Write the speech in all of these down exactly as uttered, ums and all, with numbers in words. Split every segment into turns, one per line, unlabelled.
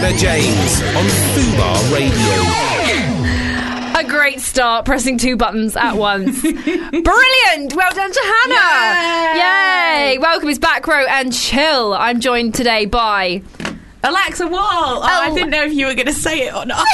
Hannah James on Fubar Radio.
A great start, pressing two buttons at once. Brilliant! Well done to Hannah! Yay! Yay! Welcome, it's Back Row and Chill. I'm joined today by...
Alexa Wall! Oh, oh. I didn't know if you were going to say it or not.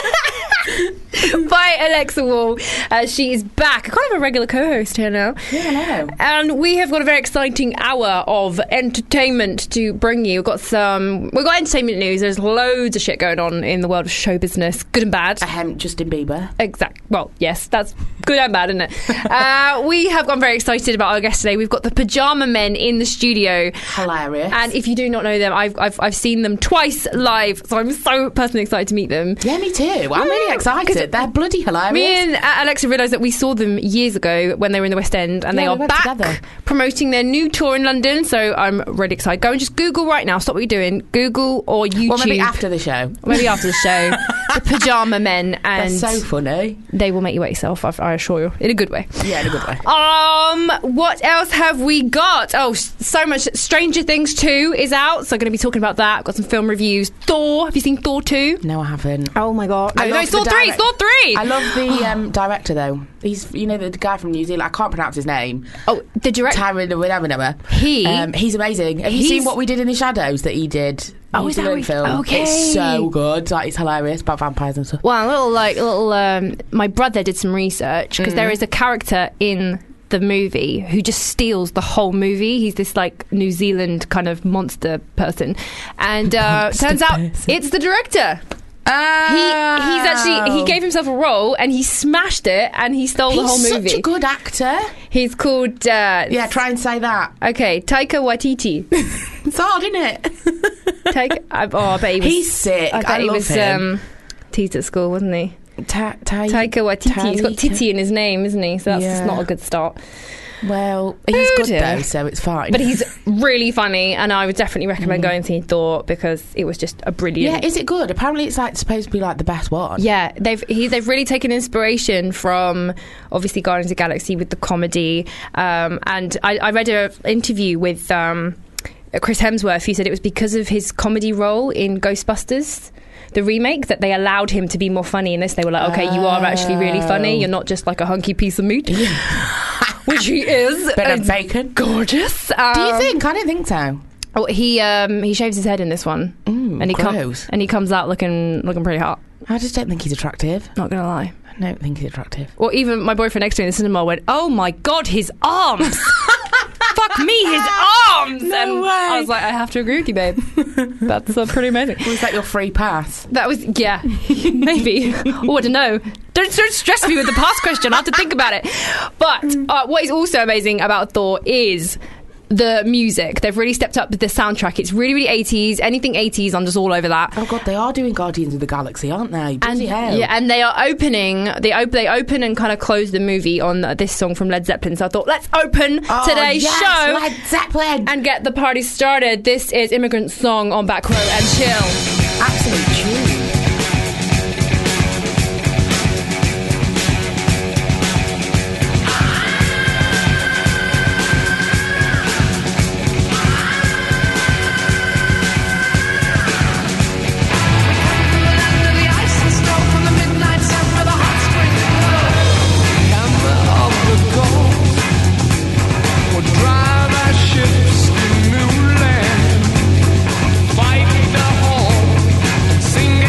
By Alexa Wall. Uh, she is back. Kind of a regular co-host here now.
Yeah, I know.
And we have got a very exciting hour of entertainment to bring you. We've got some... We've got entertainment news. There's loads of shit going on in the world of show business. Good and bad.
Ahem, Justin Bieber.
Exact. Well, yes, that's good and bad, isn't it? uh, we have gotten very excited about our guest today. We've got the Pyjama Men in the studio.
Hilarious.
And if you do not know them, I've I've, I've seen them twice live, so I'm so personally excited to meet them.
Yeah, me too. I'm really excited. They're bloody hilarious.
Me and Alexa realised that we saw them years ago when they were in the West End, and
yeah,
they are
we
back
together.
promoting their new tour in London, so I'm really excited. Go and just Google right now. Stop what you're doing. Google or YouTube.
Well, maybe after the show.
Or maybe after the show. The Pyjama Men. And
they're so funny.
They will make you wet yourself, I, I assure you. In a good way.
Yeah, in a good way.
Um, what else have we got? Oh, so much. Stranger Things two is out, so I'm going to be talking about that. Got some film reviews. Thor. Have you seen Thor two?
No, I haven't.
Oh my god. No,
I
no,
love
it's Thor
the
three.
direct-
Thor three.
I love the um, director, though. He's, you know, the guy from New Zealand. I can't pronounce his name.
Oh, the director.
Tyron, whatever, whatever.
He.
Um, he's amazing. Have you
He's-
seen What We Did in the Shadows that he did?
Oh,
New
is that
Zealand
we-
film.
okay.
It's so good. Like, it's hilarious about vampires and stuff.
Well, a little like a little. Um, my brother did some research because
Mm.
there is a character in the movie who just steals the whole movie. He's this like New Zealand kind of monster person, and uh,
Monster
turns out
person.
it's the director.
Oh.
He he's actually he gave himself a role and he smashed it and he stole the whole
He's
movie.
such a good actor.
He's called uh,
Yeah, try and say that.
okay, Taika Waititi.
It's hard, isn't it?
Taika, I, oh, I bet he was.
He's sick.
I bet
I
he
love
was
him.
um, teased at school, wasn't he?
Ta- ta-
Taika Waititi. He's got
Taika.
Titty in his name, isn't he? So that's
Yeah.
not a good start.
Well, he's
Oh,
good
dear.
though, so it's fine.
But he's really funny, and I would definitely recommend going and seeing Thor because it was just a brilliant.
yeah, is it good? Apparently, it's like supposed to be like the best one.
Yeah, they've he, they've really taken inspiration from obviously Guardians of the Galaxy with the comedy, um, and I, I read an interview with um, Chris Hemsworth. He said it was because of his comedy role in Ghostbusters, the remake, that they allowed him to be more funny in this. They were like, okay, you are actually really funny. You're not just like a hunky piece of meat. Which he is.
Bit of
It's
bacon.
gorgeous. Um,
Do you think? I don't think so.
Oh, he um, he shaves his head in this one,
Mm,
and he
gross.
comes and he comes out looking looking pretty hot.
I just don't think he's attractive.
Not gonna lie.
I don't think he's attractive.
Or even my boyfriend next to me in the cinema went, "Oh my god, his arms! Fuck me, his arms!"
No
and
way.
I was like, "I have to agree with you, babe. That's uh, pretty amazing."
Was that your free pass?
That was yeah, maybe. Oh, I don't know. Don't, don't stress me with the past question. I have to think about it. But uh, what is also amazing about Thor is the music. They've really stepped up the soundtrack. It's really, really eighties. Anything eighties, I'm just all over that.
Oh god, they are doing Guardians of the Galaxy, aren't they? Bloody
And,
hell.
yeah, and they are opening. They op- they open and kind of close the movie on this song from Led Zeppelin. So I thought, let's open
Oh,
today's
yes,
show
Led Zeppelin.
and get the party started. This is Immigrant Song on Back Row and Chill.
Absolute tune.
Fight the hall, sing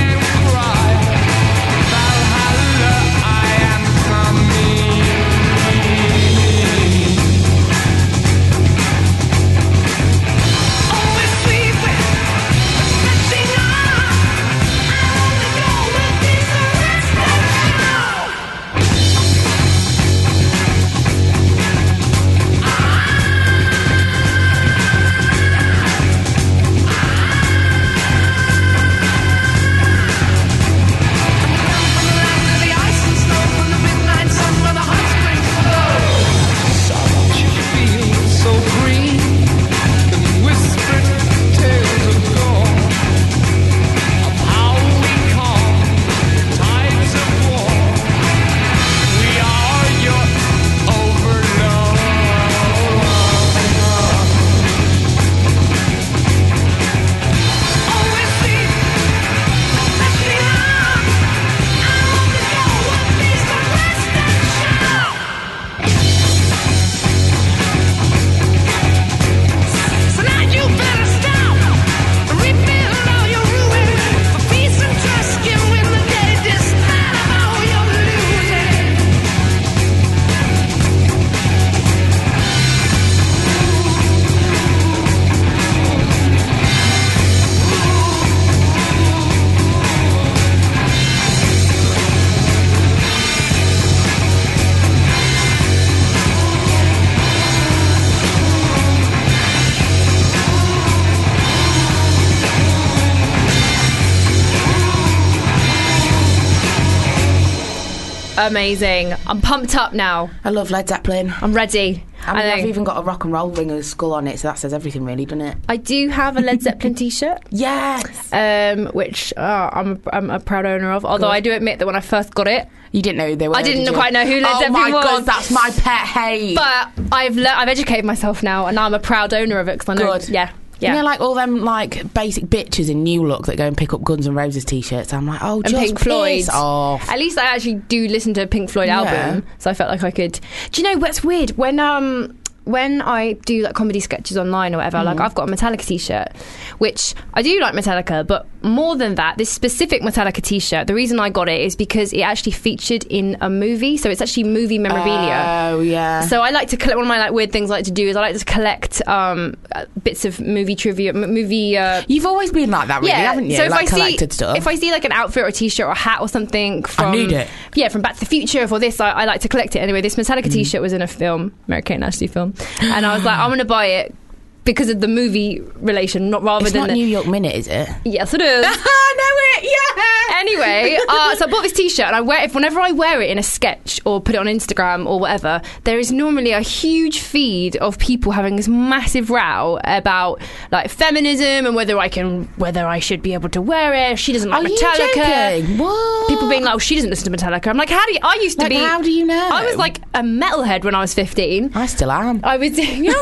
Amazing. I'm pumped up now.
I love Led Zeppelin.
I'm ready.
I mean,
I
I've even got a rock and roll ring with a skull on it, so that says everything, really, doesn't it?
I do have a Led Zeppelin t-shirt.
Yes.
Um, which oh, I'm, I'm a proud owner of. Although
Good.
I do admit that when I first got it,
You didn't know who they were.
I didn't
did you?
quite know who Led
oh
Zeppelin
my
was.
God, that's my pet hate.
But I've le- I've educated myself now, and now I'm a proud owner of it because I know.
Good.
Yeah. Yeah.
You know, like all them like basic bitches in New Look that go and pick up Guns N' Roses t-shirts. I'm like, oh,
and
just
Pink Floyd.
piss off.
At least I actually do listen to a Pink Floyd album,
Yeah.
so I felt like I could. Do you know what's weird when um when I do like comedy sketches online or whatever?
Mm.
Like I've got a Metallica t-shirt, which I do like Metallica, but more than that, this specific Metallica t-shirt. The reason I got it is because it actually featured in a movie, so it's actually movie memorabilia.
Oh yeah.
So I like to collect. One of my like weird things I like to do is I like to collect um, uh, bits of movie trivia, m- movie. Uh,
You've always been like that, really,
yeah.
haven't you?
So if
like
I
collected
see
stuff.
if I see like an outfit or a t-shirt or a hat or something from
need it.
yeah from Back to the Future for this, I, I like to collect it anyway. This Metallica
Mm.
t-shirt was in a film, Mary-Kate and Ashley film, and I was like, I'm going to buy it because of the movie relation, not rather
it's
than
not
the,
New York Minute, is it?
yes, it is.
I know it. Yeah.
Anyway, uh, so I bought this t-shirt and I wear it whenever I wear it in a sketch or put it on Instagram or whatever. There is normally a huge feed of people having this massive row about like feminism and whether I can, whether I should be able to wear it. She doesn't like
Are you
Metallica.
joking? What?
People being like, oh, she doesn't listen to Metallica. I'm like, how do you? I used to
Like,
be.
how do you know?
I was like a metalhead when I was fifteen.
I still am.
I was, you know,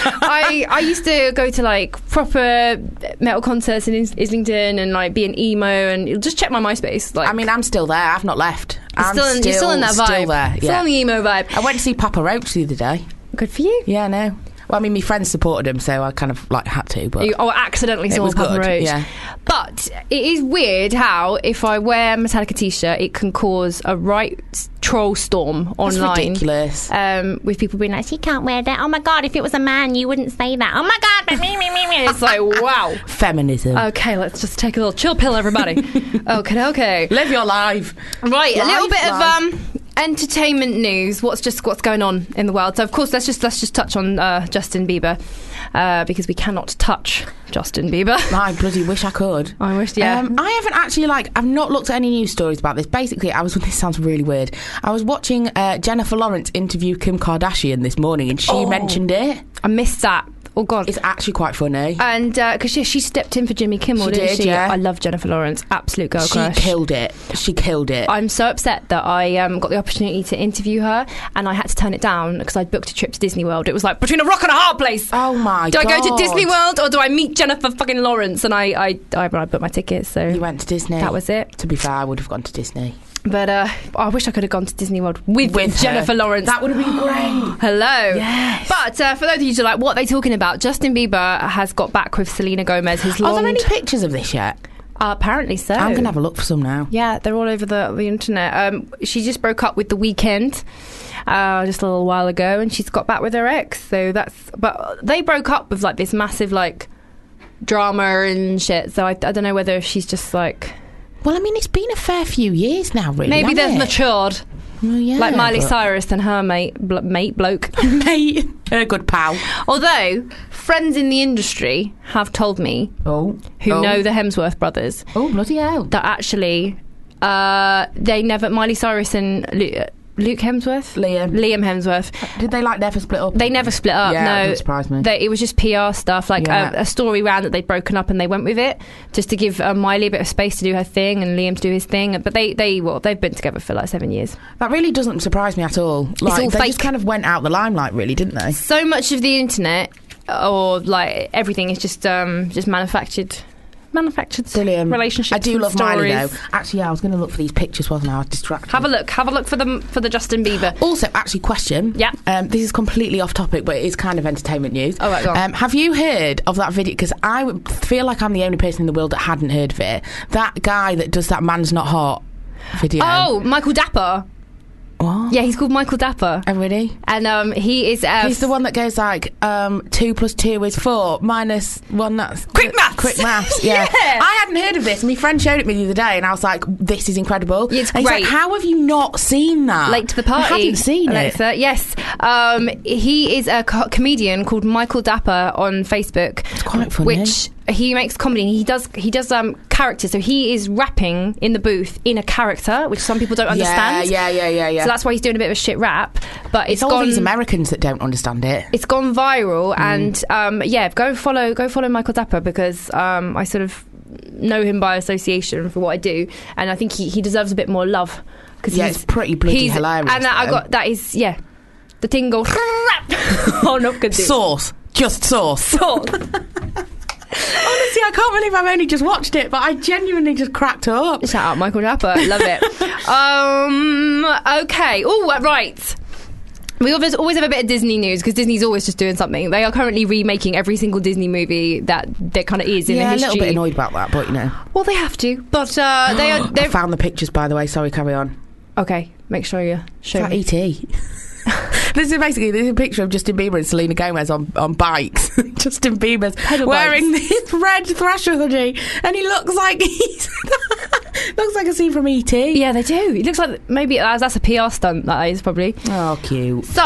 I I used to go to like proper metal concerts in Is- Islington and like be an emo and just check my MySpace. Like,
I mean, I'm still there. I've not left.
you're
I'm
still, in, you're still in that vibe.
Still there.
Still
Yeah.
in the emo vibe.
I went to see Papa Roach the other day.
Good for you.
Yeah, no. Well, I mean, my friends supported him, so I kind of like had to. But
You, oh, accidentally
It
saw
was
Papa
good,
Roach.
yeah.
But it is weird how if I wear a Metallica t-shirt, it can cause a right s- troll storm
that's
online.
ridiculous.
Um, with people being like, she can't wear that. Oh my God, if it was a man, you wouldn't say that. Oh my God, but me, me, me, me. It's like, wow.
Feminism.
Okay, let's just take a little chill pill, everybody. okay, okay.
Live your life.
Right, a little
Life,
bit
life.
of um, entertainment news. What's just what's going on in the world? So, of course, let's just let's just touch on uh, Justin Bieber uh, because we cannot touch Justin Bieber.
I bloody wish I could.
I wish, yeah.
Um, I haven't actually like. I've not looked at any news stories about this. Basically, I was. This sounds really weird. I was watching uh, Jennifer Lawrence interview Kim Kardashian this morning, and she
Oh.
mentioned it.
I missed that. Oh God.
It's actually quite funny.
And because she, she stepped in for Jimmy Kimmel,
She
didn't
did,
she?
yeah.
I love Jennifer Lawrence. Absolute girl
She
crush.
killed it. She killed it.
I'm so upset that I um, got the opportunity to interview her and I had to turn it down because I'd booked a trip to Disney World. It was like between a rock and a hard place.
oh my
Do
god!
I go to Disney World or do I meet Jennifer fucking Lawrence? And I, I, I, I booked my tickets, so
You went to Disney.
that was it.
To be fair, I would have gone to Disney
But uh, I wish I could have gone to Disney World with,
with her.
Jennifer Lawrence.
That would have been great.
Hello.
Yes.
But uh, for those of you who are like, what are they talking about? Justin Bieber has got back with Selena Gomez. His
Are
long
there any pictures of this yet?
uh, apparently so.
I'm gonna have a look for some now.
Yeah, they're all over the, the internet. Um, she just broke up with The Weeknd uh, just a little while ago, and she's got back with her ex. So that's. But they broke up with like this massive like drama and shit. So I, I don't know whether she's just like
Well, I mean, it's been a fair few years now, really.
maybe they've
hasn't it?
matured,
Well, yeah,
like Miley
but-
Cyrus and her mate, bl- mate bloke.
mate, a good pal.
Although friends in the industry have told me
Oh,
who
oh.
know the Hemsworth brothers
Oh, bloody hell!
that actually uh, they never Miley Cyrus and Lu- Luke Hemsworth,
Liam.
Liam Hemsworth.
Did they like never split up?
They never split up.
Yeah,
no,
that doesn't surprise me.
They, it was just P R stuff. Like
Yeah.
a, a story ran that they'd broken up and they went with it just to give uh, Miley a bit of space to do her thing and Liam to do his thing. But they, they, well, they've been together for like seven years.
That really doesn't surprise me at all. Like,
all
they
fake.
just kind of went out the limelight, really, didn't they?
So much of the internet, or like everything, is just um, just manufactured. Manufactured
Brilliant.
relationships.
I do
and
love
stories.
Miley, though. Actually, yeah, I was going to look for these pictures, wasn't I? I was distracted.
Have a look. Have a look for the for the Justin Bieber.
Also, actually, question.
Yeah.
Um, this is completely off topic, but it is kind of entertainment news.
Oh, right, go on.
Um, have you heard of that video? Because I would feel like I'm the only person in the world that hadn't heard of it. That guy that does that "Man's Not Hot" video.
Oh, Michael Dapper.
What?
Yeah, he's called Michael Dapper.
Oh, really?
And um, he is. Uh,
He's the one that goes like, um, two plus two is four, minus one, that's...
Quick maths!
Quick maths, yeah.
Yeah.
I hadn't heard of this. My friend showed it me the other day, and I was like, this is incredible.
It's
and he's
great.
like, how have you not seen that?
Late to the party.
I hadn't seen
Alexa.
it.
Yes. Um, he is a co- comedian called Michael Dapper on Facebook.
It's quite funny.
Which he makes comedy. And he does he does um characters. So he is rapping in the booth in a character, which some people don't understand.
Yeah, yeah, yeah, yeah, yeah.
So that's why he's doing a bit of a shit rap. But it's,
it's all
gone,
these Americans that don't understand it.
It's gone viral, mm. and um, yeah, go follow go follow Michael Dapper, because um, I sort of know him by association for what I do, and I think he, he deserves a bit more love. Cause
yeah, it's pretty bloody hilarious.
And I got that is yeah, the thing goes. Oh, not good.
Sauce, just sauce.
Sauce.
Honestly, I can't believe I've only just watched it, but I genuinely just cracked up.
Shout out Michael Dapper, love it. um, okay, oh right. We always, always have a bit of Disney news, because Disney's always just doing something. They are currently remaking every single Disney movie that there kind of is in
yeah,
the history.
Yeah, a little bit annoyed about that, but you know.
Well, they have to, but uh, they are.
I found the pictures, by the way. Sorry, carry on.
Okay, make sure you show
it's
me.
Like E T This is basically this is a picture of Justin Bieber and Selena Gomez on, on bikes. Justin Bieber's
Pedal
wearing
bikes.
this red Thrasher hoodie, and he looks like he's looks like a scene from E T
Yeah, they do. It looks like maybe uh, that's a P R stunt. That is probably.
Oh, cute.
So,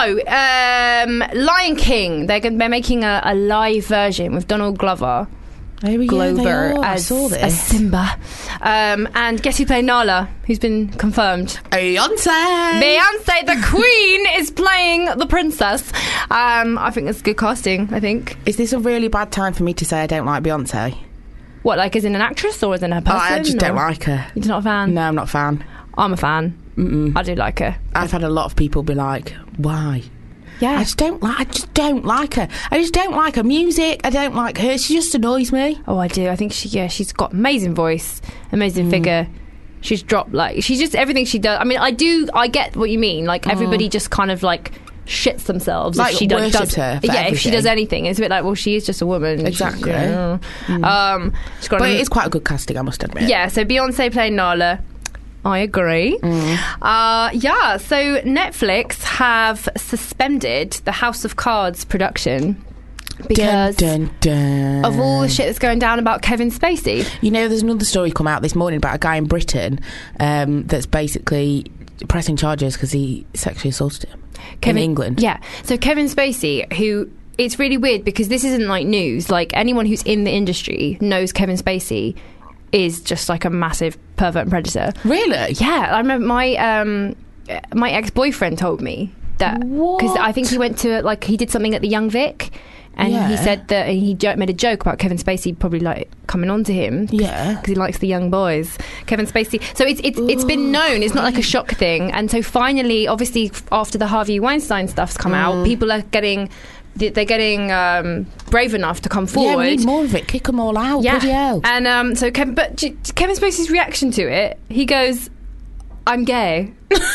um, Lion King. They're they're making a, a live version with Donald Glover.
Oh, yeah,
Glover
as,
I saw this. as Simba, um, and guess who played Nala? Who's been confirmed?
Beyonce.
Beyonce, the Queen, is playing the princess. Um, I think that's good casting. I think.
Is this a really bad time for me to say I don't like Beyonce?
What, like, as in an actress or as in a person?
Oh, I just don't
or?
like her.
You're not a fan?
No, I'm not a fan.
I'm a fan.
Mm-mm.
I do like her.
I've had a lot of people be like, "Why?"
Yeah,
I just don't like. I just don't like her. I just don't like her music. I don't like her. She just annoys me.
Oh, I do. I think she. Yeah, she's got amazing voice, amazing mm. figure. She's dropped like she's just everything she does. I mean, I do. I get what you mean. Like everybody mm. just kind of like shits themselves
like
if she does. does
her for
yeah,
everything.
if she does anything, it's a bit like, well, she is just a woman.
Exactly.
She's, yeah. mm. Um, she's got
but
an,
it is quite a good casting, I must admit.
Yeah. So Beyonce playing Nala. I agree.
Mm.
Uh, yeah, so Netflix have suspended the House of Cards production because
dun, dun, dun.
of all the shit that's going down about Kevin Spacey.
You know, there's another story come out this morning about a guy in Britain um, that's basically pressing charges because he sexually assaulted him
Kevin,
in England.
Yeah, so Kevin Spacey, who... It's really weird because this isn't like news. Like, anyone who's in the industry knows Kevin Spacey is just like a massive pervert and predator.
Really?
Yeah, I remember my um, my ex-boyfriend told me that because I think he went to like he did something at the Young Vic, and yeah. he said that he jo- made a joke about Kevin Spacey probably like coming on to him.
Yeah,
because he likes the young boys. Kevin Spacey. So it's it's it's been known. It's not like a shock thing. And so finally, obviously, after the Harvey Weinstein stuff's come mm. out, people are getting. They're getting um, brave enough to come forward.
Yeah, we need more of it. Kick them all out.
Yeah,
bloody hell.
and um, so Kevin, but G- Kevin Spacey's reaction to it, he goes, "I'm gay."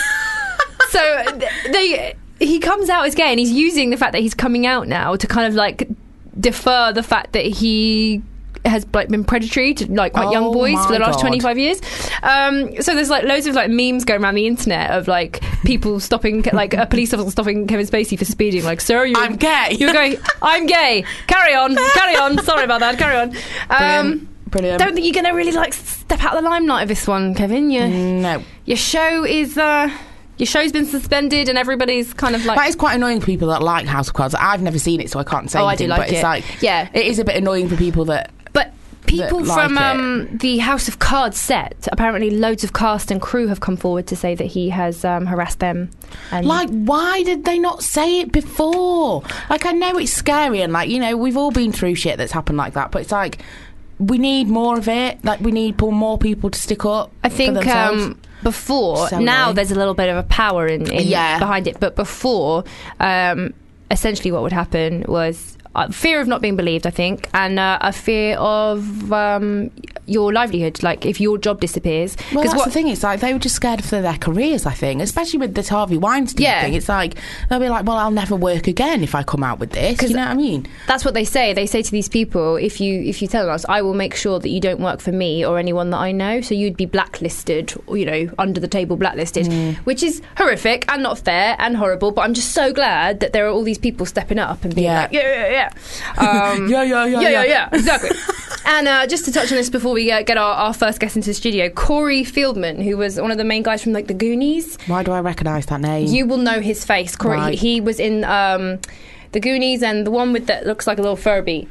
So they, he comes out as gay, and he's using the fact that he's coming out now to kind of like defer the fact that he has like been predatory to like quite
oh
young boys for the last
God.
twenty-five years. Um, so there's like loads of like memes going around the internet of like people stopping, like a police officer stopping Kevin Spacey for speeding. Like, sir, you
I'm gay.
You're going. I'm gay. Carry on. Carry on. Sorry about that. Carry on. Um,
Brilliant. Brilliant.
Don't think you're going to really like step out of the limelight of this one, Kevin. You,
no.
Your show is. Uh, Your show's been suspended, and everybody's kind of like.
That is quite annoying for people that like House of Cards. I've never seen it, so I can't say
oh,
anything.
I do like
but
it.
It's like,
yeah,
it is a bit annoying for people that.
But people
that
from
like
um, the House of Cards set, apparently, loads of cast and crew have come forward to say that he has um, harassed them. And
like, why did they not say it before? Like, I know it's scary, and like, you know, we've all been through shit that's happened like that. But it's like, we need more of it. Like, we need more people to stick up.
I think.
For themselves.
Um, Before
so
now,
annoying.
there's a little bit of a power in, in
yeah.
behind it, but before, um, essentially, what would happen was uh, fear of not being believed, I think, and uh, a fear of um, your livelihood. Like if your job disappears,
well, that's
what,
the thing. It's like they were just scared for their careers. I think, especially with this Harvey Weinstein
yeah.
thing. It's like they'll be like, "Well, I'll never work again if I come out with this." You know what I mean?
That's what they say. They say to these people, "If you if you tell us, I will make sure that you don't work for me or anyone that I know. So you'd be blacklisted, or, you know, under the table blacklisted,"
mm.
which is horrific and not fair and horrible. But I'm just so glad that there are all these people stepping up and being
yeah.
like, "Yeah, yeah, yeah." Um,
yeah, yeah, yeah,
yeah, yeah, yeah, exactly. And uh, just to touch on this before we uh, get our, our first guest into the studio, Corey Fieldman, who was one of the main guys from like the Goonies.
Why do I recognise that name?
You will know his face. Corey,
right.
he, he was in um, the Goonies and the one with that looks like a little Furby.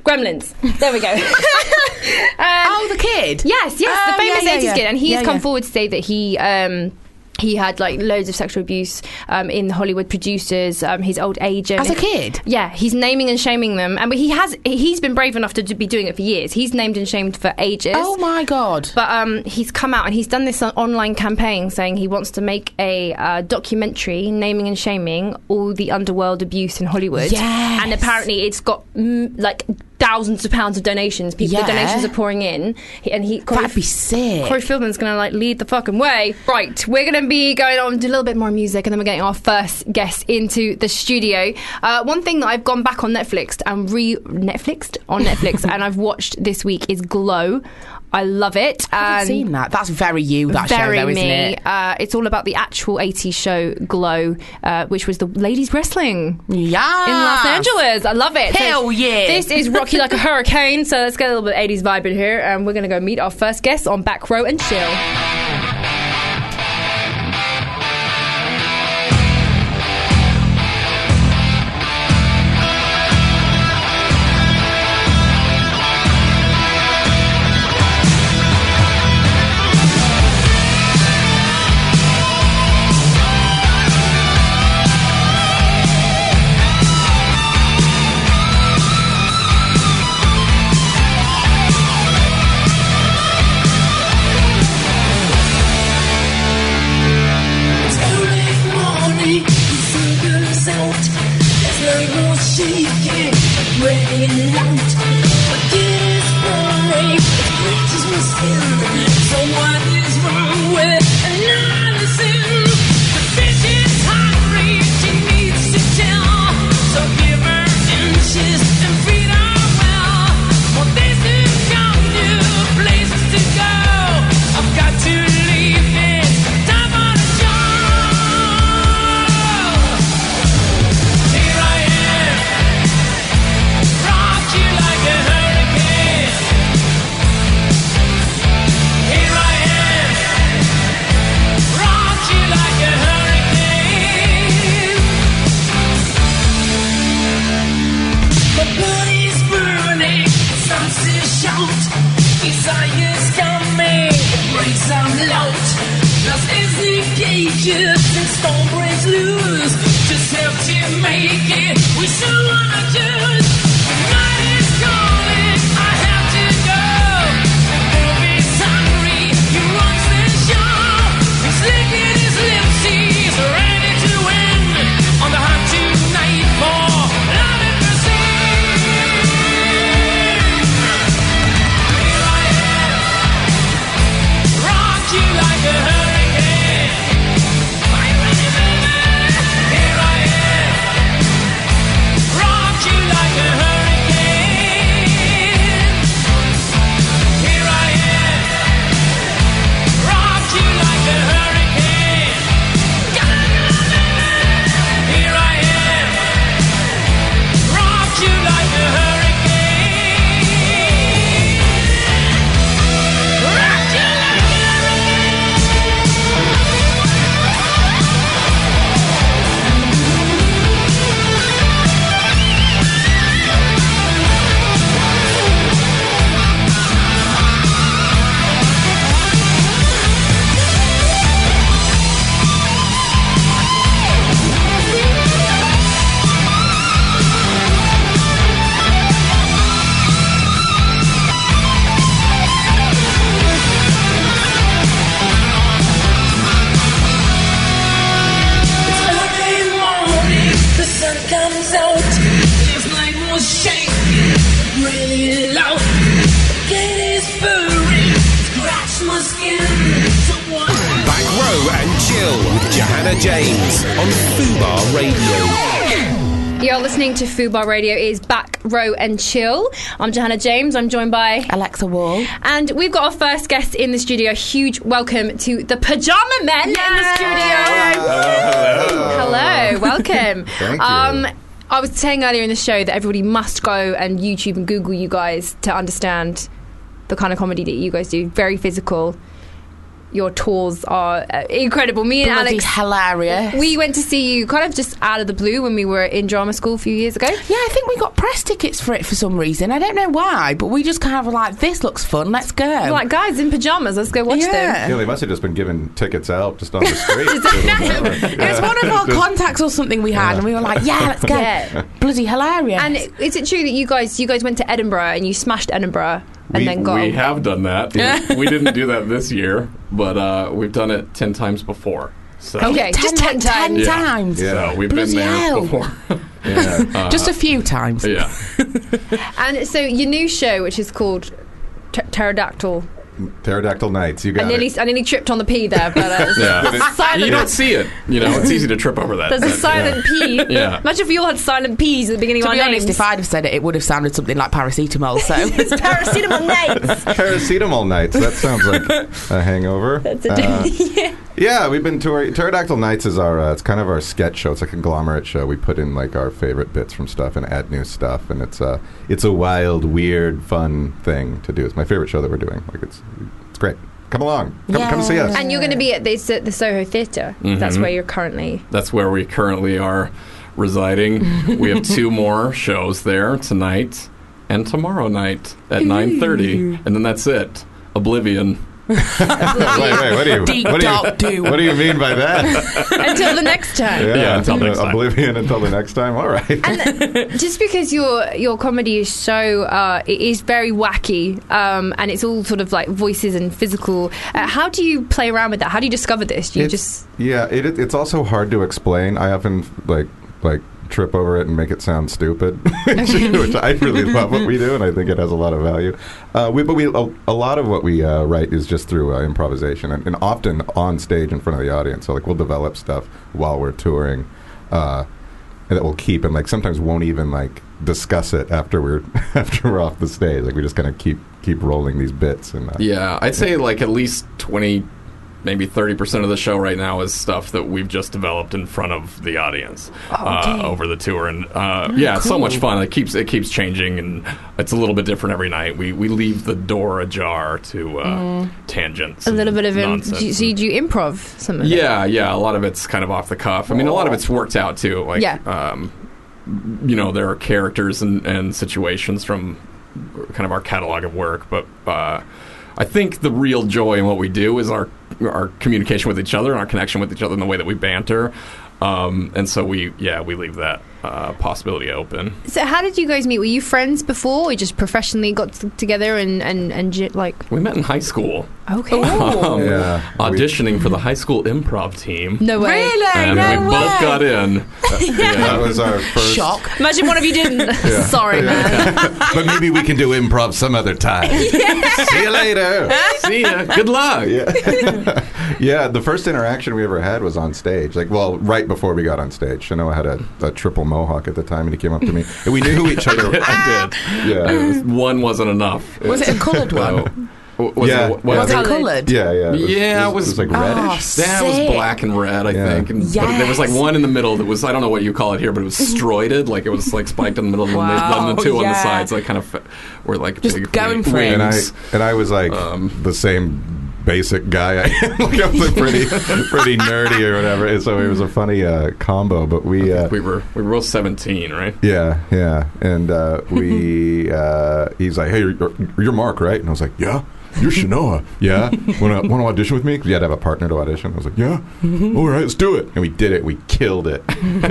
Gremlins. There we go. um,
oh, the kid.
Yes, yes,
Oh,
the famous
yeah, yeah,
eighties
yeah.
kid, and he has
Yeah,
come
yeah.
forward to say that he. Um, He had like loads of sexual abuse um, in the Hollywood producers. Um, his old agent,
As a kid?
yeah, he's naming and shaming them, and he has he's been brave enough to be doing it for years. He's named and shamed for ages.
Oh my god!
But um, he's come out and he's done this on online campaign saying he wants to make a uh, documentary naming and shaming all the underworld abuse in Hollywood.
Yes.
And apparently it's got mm, like thousands of pounds of donations. People,
Yeah.
the donations are pouring in. He, and he Corey,
That'd be sick.
Corey Feldman's going to like lead the fucking way. Right, we're going to be going on to a little bit more music, and then we're getting our first guest into the studio. Uh, one thing that I've gone back on Netflix and re Netflixed on Netflix, and I've watched this week is Glow. I love it.
I haven't
And
seen that. That's very you, that
very
show, though, isn't
me.
it?
Uh, it's all about the actual eighties show Glow, uh, which was the ladies wrestling
Yeah.
in Los Angeles. I love it.
Hell
So
yeah.
This is Rock You Like a Hurricane. So let's get a little bit of eighties vibe in here, and we're going to go meet our first guest on Back Row and Chill.
James on Fubar Radio.
You're listening to Fubar Radio. It is Back Row and Chill. I'm Johanna James. I'm joined by
Alexa Wall.
And we've got our first guest in the studio. A huge welcome to the Pajama Men in the studio.
Hello, hello.
Hello, welcome.
Thank you.
Um, I was saying earlier in the show that everybody must go and YouTube and Google you guys to understand the kind of comedy that you guys do. Very physical. your tours are uh, incredible. Me and
Bloody
Alex,
hilarious.
we went to see you kind of just out of the blue when we were in drama school a few years ago.
Yeah, I think we got press tickets for it for some reason. I don't know why, but we just kind of were like, this looks fun, let's go.
We're like, guys in pajamas, let's go watch
Yeah.
them.
Yeah, they must have just been giving tickets out just on the street.
It was one of our contacts or something we had,
Yeah.
and we were like, yeah, let's go.
Yeah.
Bloody hilarious.
And is it true that you guys you guys went to Edinburgh and you smashed Edinburgh and
we,
then got
we have done that. We, we didn't do that this year, but uh, we've done it ten times before. So,
Okay,
ten,
just ten
ten
times.
Yeah.
times.
Yeah.
so we've
Bloody
been there
hell.
before.
Yeah.
Uh,
Just a few times.
yeah.
And so your new show, which is called T- Pterodactyl.
Pterodactyl Nights. You
I
got
nearly,
it.
I nearly tripped on the P there, but uh,
Yeah.
there's a silent,
You don't see it. You know, it's easy to trip over that.
there's a
But,
silent P.
Yeah.
Imagine if you all had silent P's at the beginning
To
of
be
our
honest,
names.
if I'd have said it, it would have sounded something like paracetamol. So
It's paracetamol nights.
Paracetamol Nights. That sounds like a hangover.
That's a
Uh,
yeah.
Yeah, we've been touring. Pterodactyl Nights is our. Uh, it's kind of our sketch show. It's a conglomerate show. We put in like our favorite bits from stuff and add new stuff, and it's a it's a wild, weird, fun thing to do. It's my favorite show that we're doing. Like it's it's great. Come along. Come, come see us.
And you're going to be at this at the Soho Theatre. That's
Mhm.
where you're currently.
That's where we currently are residing. We have two more shows there tonight and tomorrow night at nine thirty, and then that's it. Oblivion.
wait, wait. What do you?
Deep
what do
dark
you?
doom.
What do you mean by that?
Until the next time.
Yeah, until next time.
Oblivion until the next time. All right.
And just because your your comedy is so uh, it is very wacky, um, and it's all sort of like voices and physical. Uh, how do you play around with that? How do you discover this? Do you
It's-
just
Yeah, it, it, it's also hard to explain. I often like like trip over it and make it sound stupid, which I really love what we do, and I think it has a lot of value. Uh, we, but we a, a lot of what we uh, write is just through uh, improvisation, and, and often on stage in front of the audience. So like we'll develop stuff while we're touring, uh, and that we'll keep, and like sometimes won't even like discuss it after we're after we're off the stage. Like we just kind of keep keep rolling these bits. And uh,
Yeah, I'd say like at least twenty, maybe thirty percent of the show right now is stuff that we've just developed in front of the audience uh, over the tour, and uh, yeah, it's so much fun. It keeps it keeps changing, and it's a little bit different every night. We we leave the door ajar to uh, tangents,
a little
and
bit of im-
nonsense
do you, so you
and-
do improv some of it?
yeah, yeah. A lot of it's kind of off the cuff. I mean, a lot of it's worked out too. Like,
Yeah.
um, you know, there are characters and, and situations from kind of our catalog of work, but uh, I think the real joy in what we do is our our communication with each other and our connection with each other in the way that we banter. Um, and so we, yeah, we leave that uh, possibility open.
So how did you guys meet? Were you friends before, or you just professionally got t- together and and and j- like?
We met in high school,
Okay.
um,
Yeah.
auditioning for the high school improv team.
No way.
Really?
And
no
we
way.
both got in.
that was our first.
Shock.
Imagine one of you didn't. Sorry, man.
But maybe we can do improv some other time. See you later.
See ya. Good luck.
Yeah. Yeah, the first interaction we ever had was on stage. Like, well, right before we got on stage. Chanel had a, a triple mohawk at the time, and he came up to me, and we knew who each other.
I did.
Yeah,
It was- one wasn't enough.
Was it a coloured one?
So, was
Yeah,
it, what-
yeah.
Was it
Coloured.
coloured?
yeah, yeah. It was,
Yeah,
it
it
was,
was-
it was like
Oh,
reddish.
That was
sick.
black and red, I
Yeah.
think. And, but there was like
Yes.
one in the middle that was, I don't know what you call it here, but it was stroided. Like it was like spiked in the middle, and then
Wow,
then the two on the
yeah.
sides like kind of f- were like
Just
big
going
wing-
for it.
And I
wings.
and I was like
Um,
the same basic guy. I am. Like I was like pretty pretty nerdy or whatever. And so it was a funny uh, combo. But we. Uh,
we were we were both seventeen, right?
Yeah, yeah, and uh, we. Uh, he's like, "Hey, you're, you're Mark, right?" And I was like, "Yeah." You're Shanoa. Yeah? Want to want to audition with me? Because you had to have a partner to audition. I was like, yeah? All right, let's do it. And we did it. We killed it.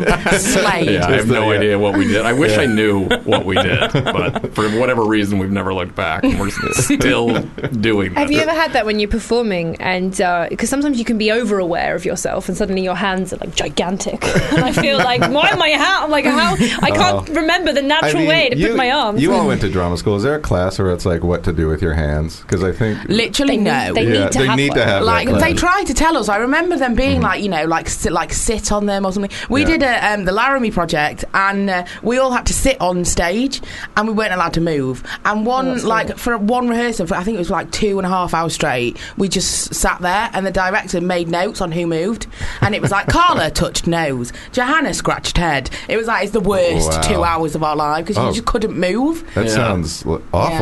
Slade.
Yeah, I have
Just
no
the- yeah.
idea what we did. I wish
Yeah.
I knew what we did, but for whatever reason, we've never looked back. We're still doing that.
Have you ever had that when you're performing? And because sometimes you can be over aware of yourself, and suddenly your hands are like gigantic, and I feel like, why am I how? I'm like, how? I can't remember the natural
I mean,
way to
you,
put my arms.
You all went to drama school. Is there a class where it's like what to do with your hands? Because I think
Literally,
They
no.
need- they
yeah,
need to
they
have
need
one.
to have
Like
that
they
class.
tried to tell us. I remember them being like, you know, like sit, like sit on them or something. We
Yeah.
did a, um, the Laramie project, and uh, we all had to sit on stage, and we weren't allowed to move. And one
that's
like
cool.
for one rehearsal, for, I think it was like two and a half hours straight. We just sat there, and the director made notes on who moved, and it was like Carla touched nose, Johanna scratched head. It was like it's the worst
Wow.
two hours of our life because
Oh.
you just couldn't move.
That
Yeah.
sounds l- awful.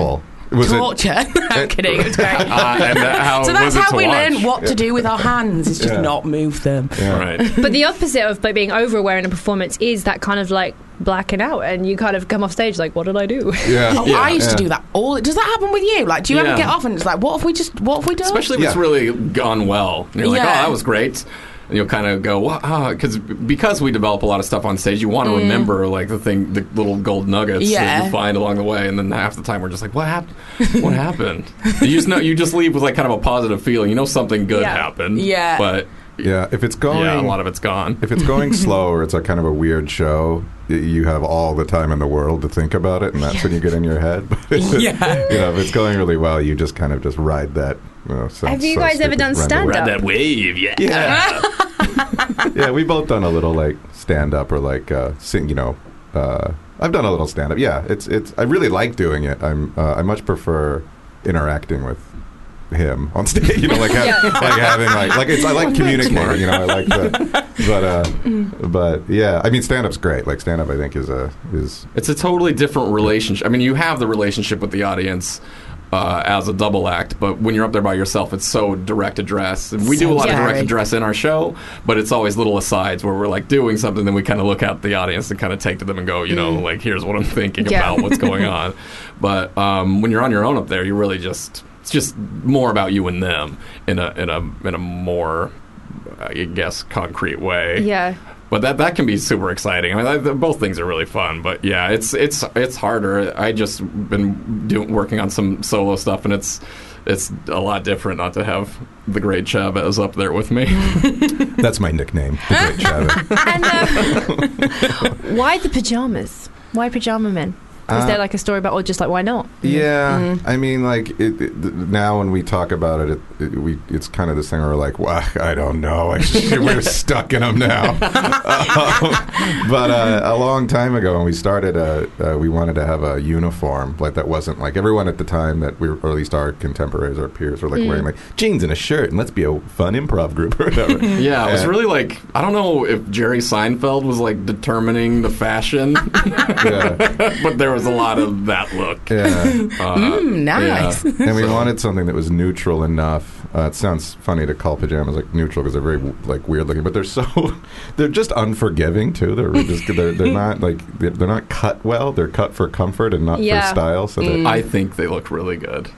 Was it-
torture. I'm kidding. It was great.
Uh, and uh, how
so that's
was it
how
to
we
watch?
learn what
Yeah.
to do with our hands. Is just
Yeah.
not move them.
Yeah.
Right.
But the opposite of like being over-aware in a performance is that kind of like blacking out, and you kind of come off stage like, what did I do?
Yeah.
Oh,
Yeah.
I used
Yeah.
to do that all. Does that happen with you? Like, do you ever
Yeah.
get off and it's like, what have we just, what have we done?
Especially if it's
Yeah.
really gone well. And you're like,
Yeah.
oh, that was great. And you'll kind of go, well, ah, because because we develop a lot of stuff on stage, you want to remember like the thing, the little gold nuggets
Mm. Yeah.
that you find along the way, and then half the time we're just like, what happened? What happened? You just know, you just leave with like kind of a positive feeling. You know something good
Yeah.
happened.
Yeah.
But
Yeah, if it's going,
yeah, a lot of it's gone.
if it's going slow or it's a kind of a weird show, y- you have all the time in the world to think about it, and that's when you get in your head. But if it-
Yeah.
you know, if it's going really well, you just kind of just ride that. You know, sounds
Have you
so
guys ever
stupid,
done
ride the
stand-up?
wave.
Ride that wave, yeah.
Yeah, yeah, we both done a little like stand up or like uh, sing. You know, uh, I've done a little stand up. Yeah, it's it's. I really like doing it. I'm. Uh, I much prefer interacting with him on stage. You know, like, have,
Yeah.
like having like like it's. I like communicating. You know, I like the. But uh, but yeah, I mean, stand up's great. Like stand up, I think is a is.
It's a totally different relationship. I mean, you have the relationship with the audience uh, as a double act, but when you're up there by yourself, it's so direct address. And we do a lot of
Scary.
direct address in our show, but it's always little asides where we're like doing something, then we kind of look at the audience and kind of take to them and go, you know, like here's what I'm thinking
Yeah.
about what's going on. But um, when you're on your own up there, you really just it's just more about you and them in a in a in a more I guess concrete way.
Yeah.
But that that can be super exciting. I mean, I, both things are really fun. But yeah, it's it's it's harder. I just been doing working on some solo stuff, and it's it's a lot different not to have the great Chavez up there with me.
That's my nickname, the Great Chavez.
And uh, why the pajamas? Why pajama men? Is
Uh,
there like a story about, or just like why not?
Yeah, I mean, like it, it, th- now when we talk about it, it, it, we it's kind of this thing where we're like, well, I don't know, I, we're stuck in them now. um, but uh, a long time ago, when we started, uh, uh, we wanted to have a uniform like that wasn't like everyone at the time that we were, or at least our contemporaries, our peers, were like wearing like jeans and a shirt, and let's be a fun improv group or whatever.
Yeah, it was
Yeah.
really like I don't know if Jerry Seinfeld was like determining the fashion,
Yeah.
but there was a lot of that look.
Yeah.
Uh,
Mm, nice.
yeah.
And we
So-
wanted something that was neutral enough. Uh, it sounds funny to call pajamas like neutral because they're very like weird looking, but they're so they're just unforgiving too. They're just they're, they're not like they're, they're not cut well. They're cut for comfort and not
Yeah.
for style. So that
I think they look really good.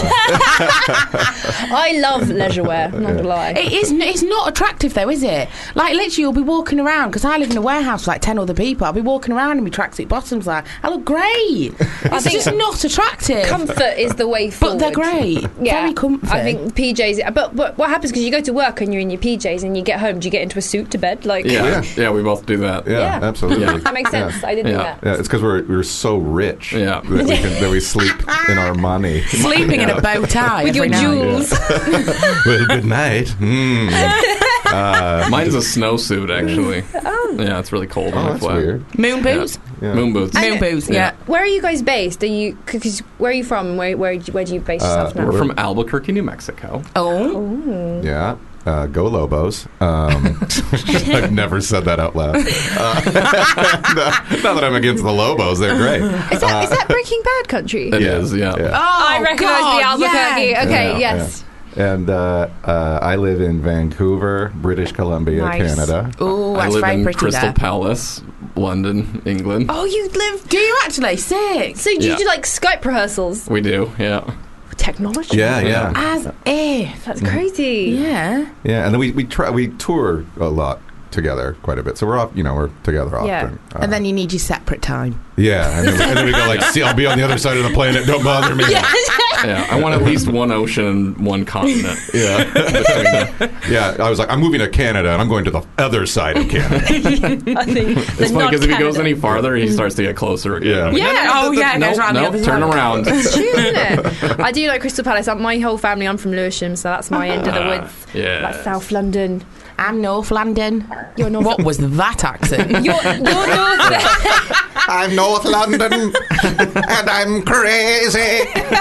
I love leisure wear. I'm not gonna lie.
It is. It's not attractive though, is it? Like literally, you'll be walking around because I live in a warehouse with like ten other people. I'll be walking around in my tracksuit bottoms. Like I look great. It's
think
just not attractive.
Comfort is the way
but
forward.
they're great.
Yeah,
Very comfy.
I think P Js. But, but what happens because you go to work and you're in your P Js and you get home? Do you get into a suit to bed? Like,
Yeah,
Yeah.
yeah, we both do that.
yeah,
Yeah.
absolutely.
Yeah.
that makes sense. I didn't
Yeah.
know that.
Yeah, it's because we're we're so rich
Yeah.
that, we can, that we sleep in our money.
sleeping in a bow tie
With your
every night.
jewels.
Well, good night. Mm. Uh,
Mine's a snowsuit, actually. Oh. Yeah, it's really cold
oh,
on my
that's
flat.
weird.
Moon boots.
Yeah.
Moon boots.
Moon boots. Yeah.
Where are you guys based? Are you? Because where are you from? Where where where do you base yourself
Uh,
now?
We're from Albuquerque, New Mexico.
Oh.
Yeah. Uh, go Lobos. Um, I've never said that out loud. Uh, no, not that I'm against the Lobos. They're great.
Is that is that Breaking Bad country?
It is, yeah.
Yeah.
Oh,
I recognise
God,
the Albuquerque.
yeah.
Okay,
Yeah,
yes.
And uh, uh, I live in Vancouver, British Columbia,
Nice.
Canada.
Oh,
I
that's
live
very
in
pretty
Crystal
there.
Palace, London, England.
Oh, you live.
Do you actually? Sick.
So do you
Yeah.
do like Skype rehearsals?
We do, yeah.
Technology.
Yeah, yeah,
As if.
That's crazy.
Yeah.
yeah. And then we we try we tour a lot together, quite a bit. So we're off, you know, we're together often.
Yeah.
Uh,
And then you need your separate time.
yeah, and then, we, and then we go like, see, I'll be on the other side of the planet. Don't bother me.
Yeah, I want at least one ocean and one continent.
Yeah.
between them.
Yeah, I was like, I'm moving to Canada, and I'm going to the other side of Canada.
I think
It's funny because if he goes any farther, he starts to get closer again.
Yeah.
Like,
Yeah.
no, no,
Oh,
no,
yeah. It
no,
goes around
no,
the other
turn
side.
around.
it's true, isn't it? I do like Crystal Palace. Uh, My whole family, I'm from Lewisham, so that's my end of the
Ah,
woods.
yeah.
Like South London.
I'm North London.
You're North.
What was that accent?
You're, you're North.
I'm North London, and I'm crazy.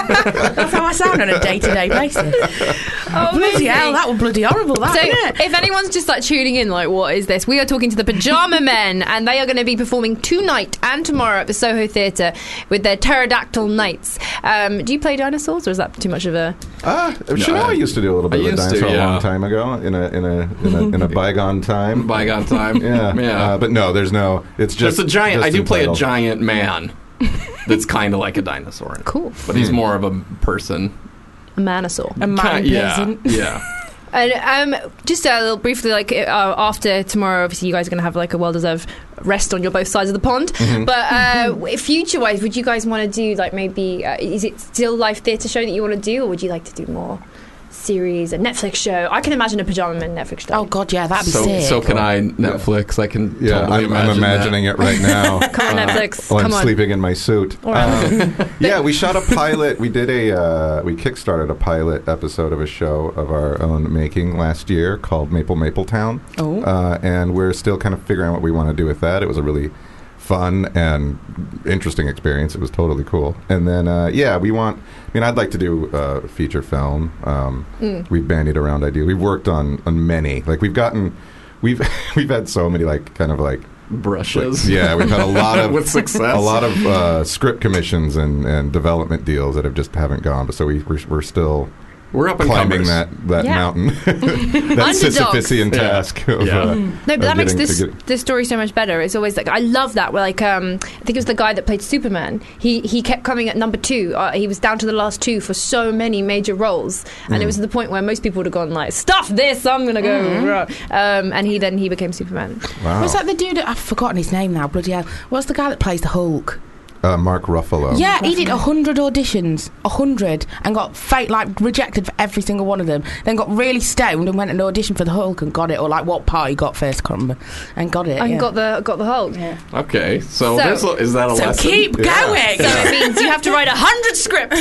That's how I sound on a day-to-day basis.
Oh,
Bloody
amazing.
hell, that was bloody horrible, that,
So,
wasn't it?
if anyone's just like tuning in, like, what is this? We are talking to the Pajama Men, and they are going to be performing tonight and tomorrow at the Soho Theatre with their Pterodactyl Nights. Um, do you play dinosaurs, or is that too much of a?
Ah, you know, I used to do a little bit
I
of a
used to,
dinosaur a
yeah.
long time ago in a in a in a, in a bygone time.
Bygone time.
Yeah,
yeah.
Uh, but no, there's no. It's just
Just a giant.
just
I do play a
entitled.
giant man. That's kind of like a dinosaur.
Cool.
But he's more of a person.
A manosaur.
A man
Ki- yeah.
person.
Yeah.
And um, just a little briefly, like uh, after tomorrow, obviously you guys are going to have like a well-deserved rest on your both sides of the pond.
Mm-hmm.
But uh, future-wise, would you guys want to do like maybe uh, is it still live theatre show that you want to do, or would you like to do more series, a Netflix show? I can imagine a Pajama Man Netflix show.
Oh, God, yeah, that'd be
So,
sick.
so can I. Netflix. I can.
Yeah,
totally
I'm,
imagine
I'm imagining
that.
it right now.
Come on, Netflix.
While
Come
I'm
on.
sleeping in my suit.
All right.
Um, yeah, we shot a pilot. We did a uh, we kickstarted a pilot episode of a show of our own making last year called Maple Maple Town.
Oh.
Uh, and we're still kind of figuring out what we want to do with that. It was a really fun and interesting experience. It was totally cool. And then uh, yeah, we want. I mean, I'd like to do uh, a feature film. Um,
Mm.
We've bandied around ideas. We've worked on on many. Like we've gotten, we've we've had so many like kind of like.
Brushes.
Yeah, we've had a lot of
With success.
a lot of uh, script commissions and, and development deals that have just haven't gone. But so we we're, we're still
We're up in
climbing
Cumbers.
that that
Yeah.
mountain, that
Underdogs.
Sisyphusian
Yeah.
task. Of,
Yeah.
uh,
No, but
of
that makes
getting
this
to get-
this story so much better. It's always like I love that. Where like um, I think it was the guy that played Superman. He he kept coming at number two. Uh, he was down to the last two for so many major roles, and
Mm.
it was to the point where most people would have gone like, "Stuff this! I'm gonna go." Um, and he then he became Superman.
Wow.
What's that the dude that, I've forgotten his name now, bloody hell. What's the guy that plays the Hulk?
Uh, Mark Ruffalo.
Yeah, he did a hundred auditions, a hundred, and got fake like rejected for every single one of them. Then got really stoned and went and auditioned for the Hulk and got it, or like what part he got first, I can't remember, and got it.
And
yeah.
got the got the Hulk.
Yeah.
Okay. So,
So-
there's a, is that a
So
lesson?
keep
Yeah.
going.
So it means you have to write a hundred scripts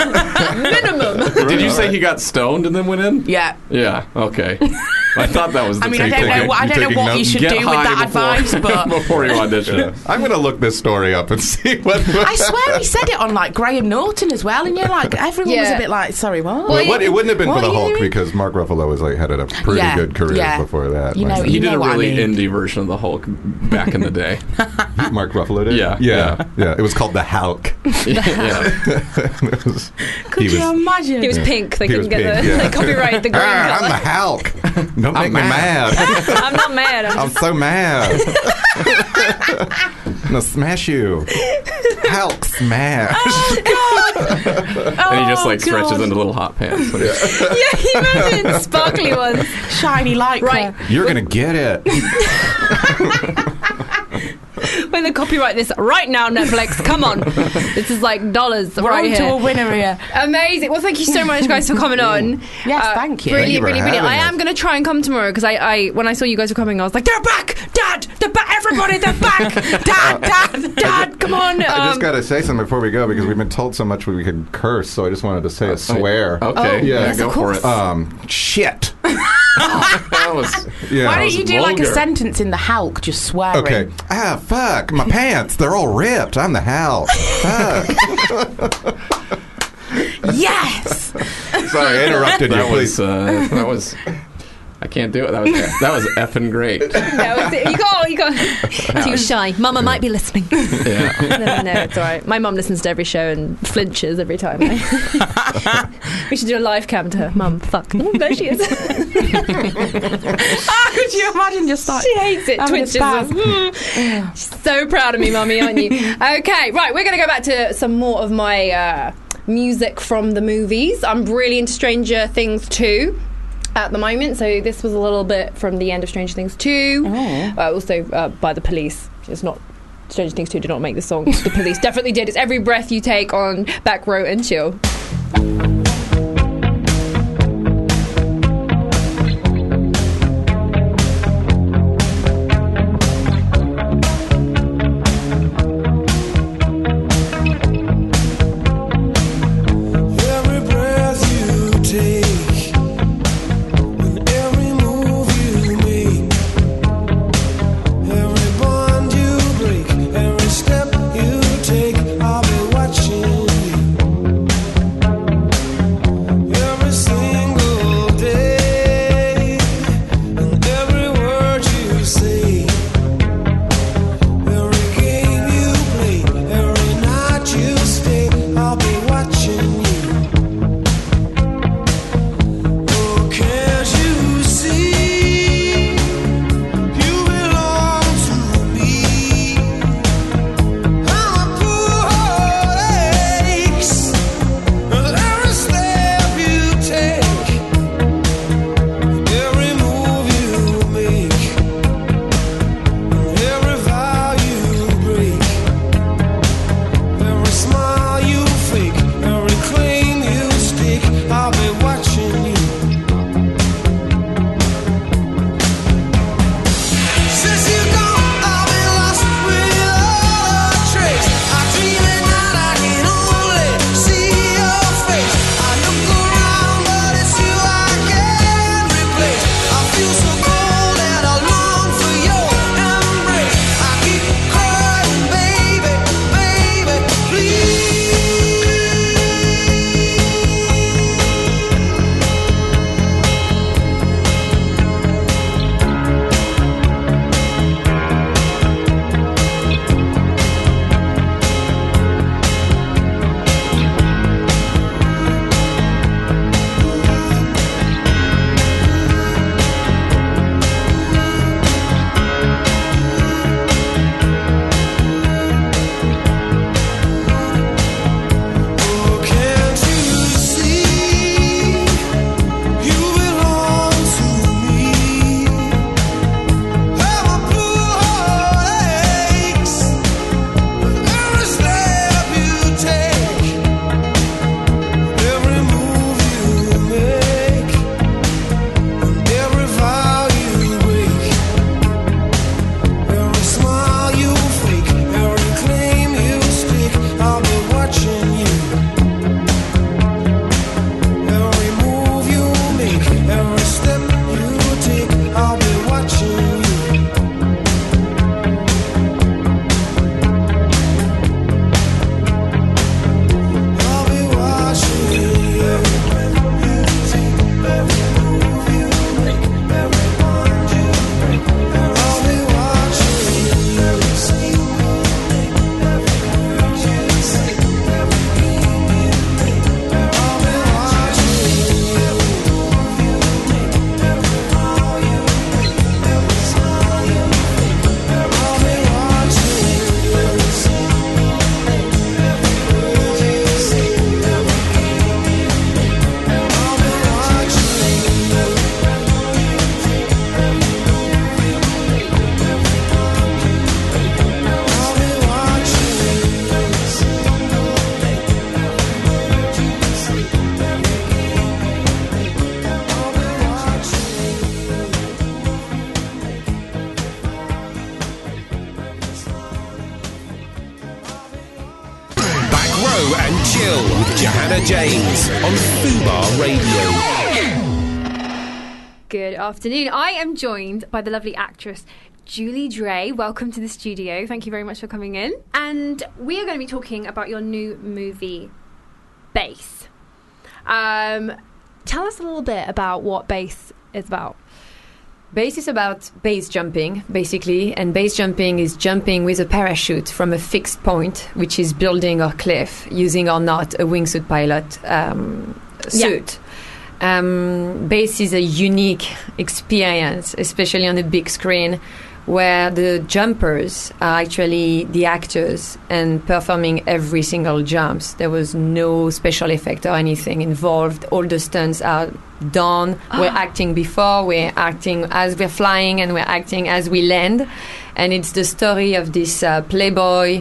minimum.
Did you say he got stoned and then went in?
Yeah.
Yeah. Okay. I thought that was the
I mean, I
take-
don't know.
taking-
What, I
you
don't know
taking
what you
notes?
should
Get
do with
high
that
before-
advice, but
before you audition.
Yeah. I'm going to look this story up and see what.
I swear he said it on like Graham Norton as well, and you're like, everyone was
Yeah.
a bit like, sorry, what?
Well, it, would- it wouldn't have been
What
for the
are you
Hulk
doing?
because Mark Ruffalo was like had a pretty
Yeah,
good career
yeah.
before that.
You
Like,
know,
He
You
did a
what I
really
mean.
indie version of the Hulk back in the day.
Mark Ruffalo did.
Yeah,
yeah,
yeah.
yeah. It was called the Hulk.
yeah.
It was-
Could
he
you
was-
imagine?
He was pink. They
He
couldn't
was
get
pink,
the
yeah.
they copyright the green
Ah, I'm
color.
the Hulk. Don't make me mad.
I'm not mad. I'm
I'm
just,
so mad. I'm gonna smash you. Hulk smash.
And he just like stretches
God.
into little hot pants.
yeah, you imagine sparkly ones.
Shiny light.
Right.
You're gonna get it.
When they copyright this right now, Netflix. Come on, this is like dollars
We're
right
on to
here.
a winner here.
Amazing. Well, thank you so much, guys, for coming on.
Yes, thank you.
Brilliant,
Thank you for
brilliant, brilliant. I
having
am
us.
going to try and come tomorrow because I, I, when I saw you guys were coming, I was like, they're back, Dad, they're back, everybody, they're back, Dad, Dad, Dad, come on.
I just
Um,
gotta say something before we go because we've been told so much we could curse, so I just wanted to say a swear.
Okay.
Oh,
yeah,
yes,
go
of
for
course.
it.
Um, shit.
That was.
Yeah.
Why
that
don't
was
you do like a
vulgar.
sentence in the Hulk, just swearing?
Okay. Ah, fuck. My pants. They're all ripped. I'm the Hulk. Fuck.
Yes.
Sorry, I interrupted you.
That
Please.
was. Uh, that was. I can't do it. That was. That was effing great.
that was it. You got, you got too shy. Mama might be listening.
Yeah.
No, no, no, it's all right. My mum listens to every show and flinches every time. We should do a live cam to her. Mum, fuck. Oh, there she is.
Ah, could you imagine just like
She hates it.
having a
Twitches.
spaz?
Mm. She's so proud of me, Mummy, aren't you? Okay, right. We're going to go back to some more of my uh, music from the movies. I'm really into Stranger Things two at the moment, so this was a little bit from the end of Stranger Things two.
Oh.
Uh, also uh, by The Police. It's not. Stranger Things two did not make the song. The Police definitely did. It's Every Breath You Take on Back Row and Chill.
Every breath you take, and every move you make, every bond you break, every step you take, I'll be watching you.
Hannah James on Fubar Radio.
Good afternoon. I am joined by the lovely actress Julie Dre. Welcome to the studio. Thank you very much for coming in. And we are going to be talking about your new movie, Base. Um, tell us a little bit about what Base is about.
Base is about base jumping, basically, and base jumping is jumping with a parachute from a fixed point, which is building or cliff, using or not a wingsuit pilot um, suit. Yeah. Um, base is a unique experience, especially on a big screen, where the jumpers are actually the actors and performing every single jumps. There was no special effect or anything involved. All the stunts are done. Oh. We're acting before, we're acting as we're flying, and we're acting as we land. And it's the story of this uh, playboy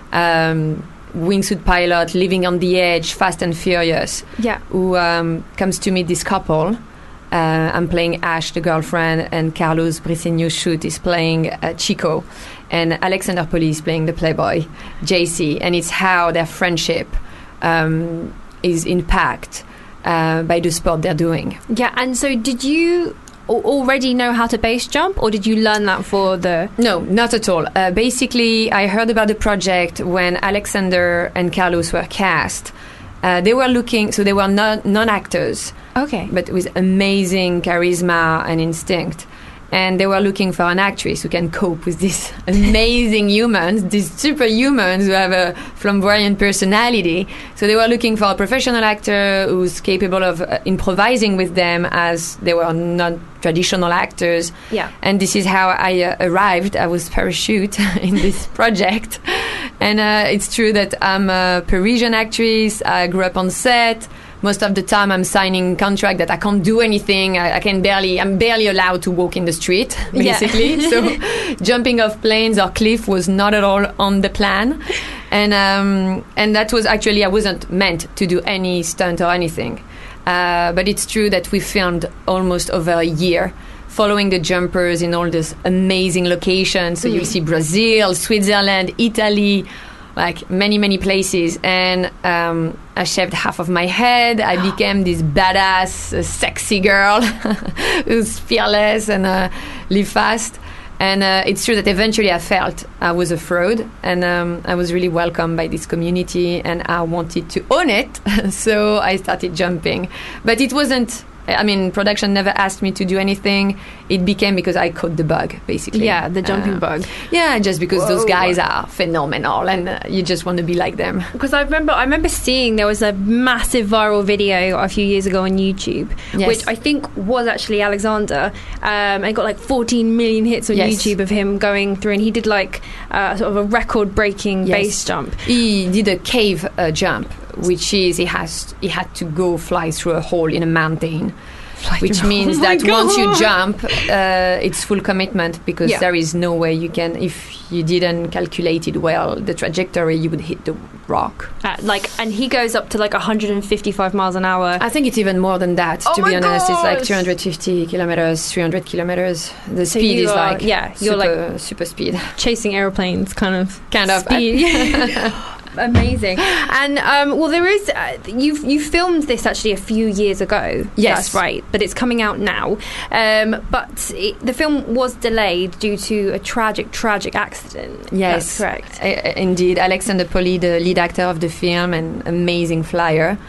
um, wingsuit pilot living on the edge, fast and furious,
yeah.
who um, comes to meet this couple. Uh, I'm playing Ash, the girlfriend, and Carlos Briceño Shoot is playing uh, Chico, and Alexander Poli is playing the playboy, J C, and it's how their friendship um, is impacted uh, by the sport they're doing.
Yeah, and so did you al- already know how to base jump, or did you learn that for the...
No, not at all. Uh, basically, I heard about the project when Alexander and Carlos were cast. Uh, they were looking, so they were non- non-actors.
Okay.
But with amazing charisma and instinct. And they were looking for an actress who can cope with these amazing humans, these superhumans who have a flamboyant personality. So they were looking for a professional actor who's capable of uh, improvising with them, as they were not traditional actors.
Yeah.
And this is how I uh, arrived. I was parachute in this project. And uh, it's true that I'm a Parisian actress. I grew up on set. Most of the time I'm signing contract that I can't do anything. I, I can barely, I'm barely allowed to walk in the street, basically. Yeah. So jumping off planes or cliff was not at all on the plan. And um, and that was actually, I wasn't meant to do any stunt or anything. Uh, but it's true that we filmed almost over a year following the jumpers in all these amazing locations. So mm. you'll see Brazil, Switzerland, Italy, like many, many places. And um, I shaved half of my head. I became this badass, uh, sexy girl who's fearless and uh, live fast. And uh, it's true that eventually I felt I was a fraud, and um, I was really welcomed by this community, and I wanted to own it. So I started jumping. But it wasn't... I mean, production never asked me to do anything. It became because I caught the bug, basically.
Yeah, the jumping
uh,
bug.
Yeah, just because
Whoa.
those guys are phenomenal, and uh, you just want to be like them.
Because I remember, I remember seeing there was a massive viral video a few years ago on YouTube,
yes.
which I think was actually Alexander, um, and got like fourteen million hits on
yes.
YouTube of him going through, and he did like uh, sort of a record-breaking
yes.
base jump.
He did a cave uh, jump, which is he has he had to go fly through a hole in a mountain, fly which means
oh
that
God.
once you jump, uh, it's full commitment, because
yeah.
there is no way you can, if you didn't calculate it well, the trajectory, you would hit the rock.
Uh, like, and he goes up to like one hundred fifty-five miles an hour.
I think it's even more than that.
Oh
to
my
be honest, it's like
gosh.
two hundred fifty kilometers, three hundred kilometers. The
So
speed
you
is
are-
like
yeah, you're
super,
like-
super speed.
Chasing airplanes, kind of,
Kind of.
speed. Amazing. And um, well, there is. Uh, you've you filmed this actually a few years ago.
Yes.
That's right. But it's coming out now. Um, but it, the film was delayed due to a tragic, tragic accident.
Yes,
That's correct.
I, indeed. Alexander Poli, the lead actor of the film and amazing flyer,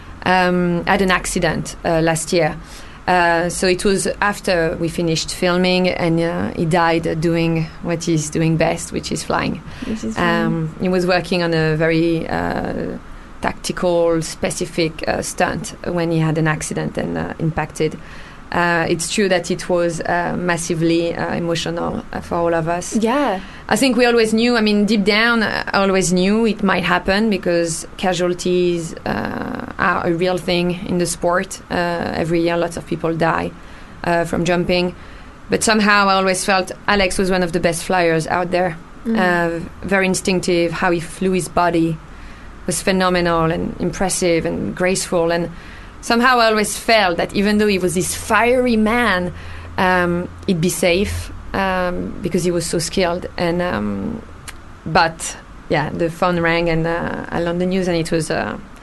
um, had an accident uh, last year. Uh, so it was after we finished filming, and uh, he died uh, doing what he's doing best, which is flying.
This is
Um, he was working on a very uh, tactical, specific uh, stunt when he had an accident and uh, impacted. Uh, it's true that it was uh, massively uh, emotional uh, for all of us.
yeah.
I think we always knew, I mean, deep down, I always knew it might happen, because casualties uh, are a real thing in the sport. Uh, every year, lots of people die uh, from jumping. But somehow I always felt Alex was one of the best flyers out there.
Mm.
Uh, very instinctive. How he flew his body was phenomenal and impressive and graceful. And somehow I always felt that even though he was this fiery man, um, he'd be safe. Um, because he was so skilled, and um, but yeah, the phone rang, and uh, I learned the news, and it was uh,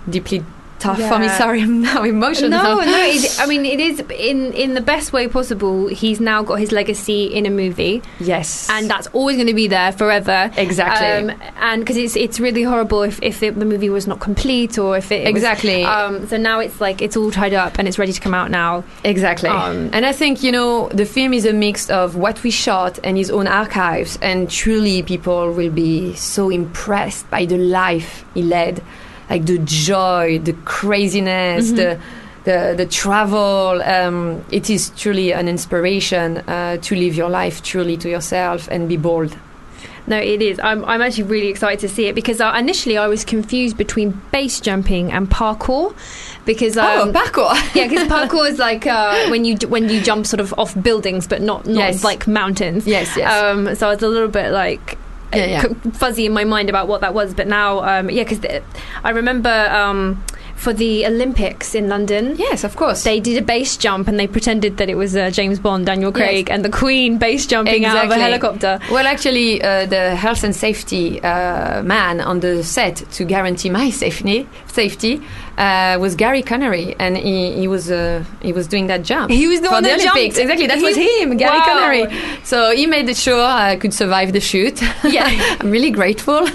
deeply tough for me.
Yeah.
Sorry, I'm now emotional.
No, no. It, I mean, it is in in the best way possible. He's now got his legacy in a movie,
Yes,
and that's always going to be there forever.
Exactly.
Um, and because it's it's really horrible if if it, the movie was not complete or if it
Exactly.
Was, um, so now it's like it's all tied up and it's ready to come out now.
Exactly.
Um,
and I think, you know, the film is a mix of what we shot and his own archives, and truly people will be so impressed by the life he led, like the joy, the craziness,
Mhm.
the, the the travel. Um, it is truly an inspiration uh, to live your life truly to yourself and be bold.
No, it is. I'm, I'm actually really excited to see it because uh, initially I was confused between base jumping and parkour because um,
oh, parkour.
yeah, because parkour is like uh, when you d- when you jump sort of off buildings, but not not
Yes.
like mountains.
Yes, yes.
Um, so I was a little bit like
Yeah, yeah.
c- fuzzy in my mind about what that was, but now, um, yeah, because I remember um, for the Olympics in London.
Yes, of course.
They did a base jump and they pretended that it was uh, James Bond, Daniel Craig,
Yes.
and the Queen base jumping out of a
Exactly.
helicopter.
Well, actually, uh, the health and safety uh, man on the set to guarantee my safety safety uh, was Gary Connery, and he, he was uh, he was doing that jump.
He was the
for
one
the
that
Olympics.
jumped.
Exactly, that
He-
was him, Gary
Wow.
Connery. So he made sure I could survive the shoot.
Yeah.
I'm really grateful.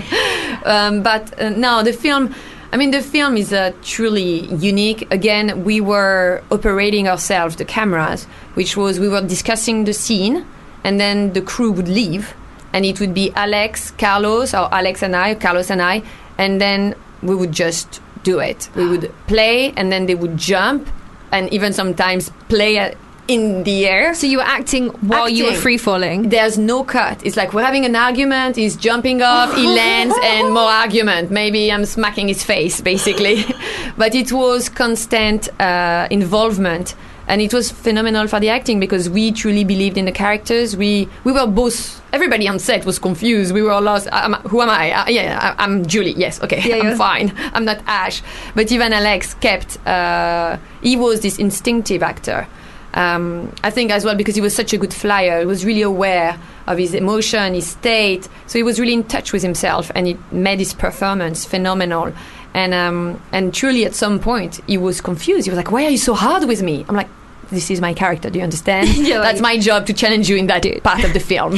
um, but uh, no, the film. I mean, the film is uh, truly unique. Again, we were operating ourselves, the cameras, which was we were discussing the scene, and then the crew would leave, and it would be Alex, Carlos, or Alex and I, Carlos and I, and then we would just do it. We would play, and then they would jump, and even sometimes play uh, in the air.
So you were acting while you were
Acting.
free falling.
There's no cut. It's like we're having an argument, he's jumping off, he lands, and more argument. Maybe I'm smacking his face, basically. But it was constant uh, involvement. And it was phenomenal for the acting because we truly believed in the characters. We we were both, everybody on set was confused. We were all lost. Um, who am I? Uh, yeah, I, I'm Julie. Yes, okay,
Yeah,
I'm
yeah.
fine. I'm not Ash. But even Alex kept, uh, he was this instinctive actor. Um, I think as well because he was such a good flyer. He was really aware of his emotion, his state. So he was really in touch with himself, and it made his performance phenomenal. And um, and truly, at some point, he was confused. He was like, "Why are you so hard with me?" I'm like, "This is my character. Do you understand?
Yeah, like-
That's my job to challenge you in that part of the film."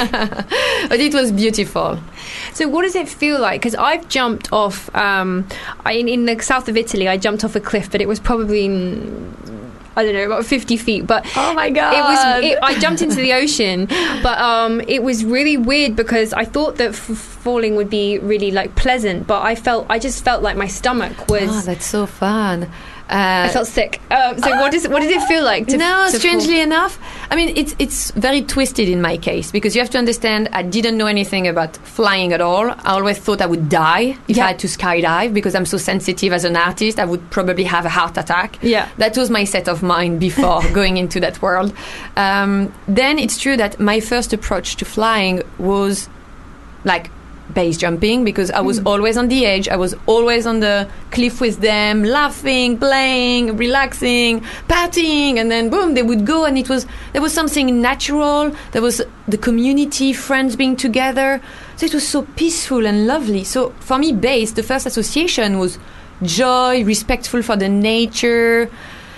But it was beautiful.
So what does it feel like? Because I've jumped off um, I, in, in the south of Italy. I jumped off a cliff, but it was probably mm, I don't know, about fifty feet. But
Oh my god!
it was. It, I jumped into the ocean, but um, it was really weird because I thought that f- falling would be really like pleasant, but I felt I just felt like my stomach was.
Oh, that's so fun. Uh,
I felt sick. Um, so what does what did it feel like? To,
no,
to
strangely
fall?
enough, I mean it's it's very twisted in my case because you have to understand I didn't know anything about flying at all. I always thought I would die if
Yeah.
I had to skydive because I'm so sensitive as an artist. I would probably have a heart attack.
Yeah.
That was my set of mind before going into that world. Um, then it's true that my first approach to flying was like base jumping because I was always on the edge. I was always on the cliff with them, laughing, playing, relaxing, partying, and then boom, they would go, and it was there was something natural. There was the community, friends being together. So it was so peaceful and lovely. So for me, base, the first association was joy, respectful for the nature.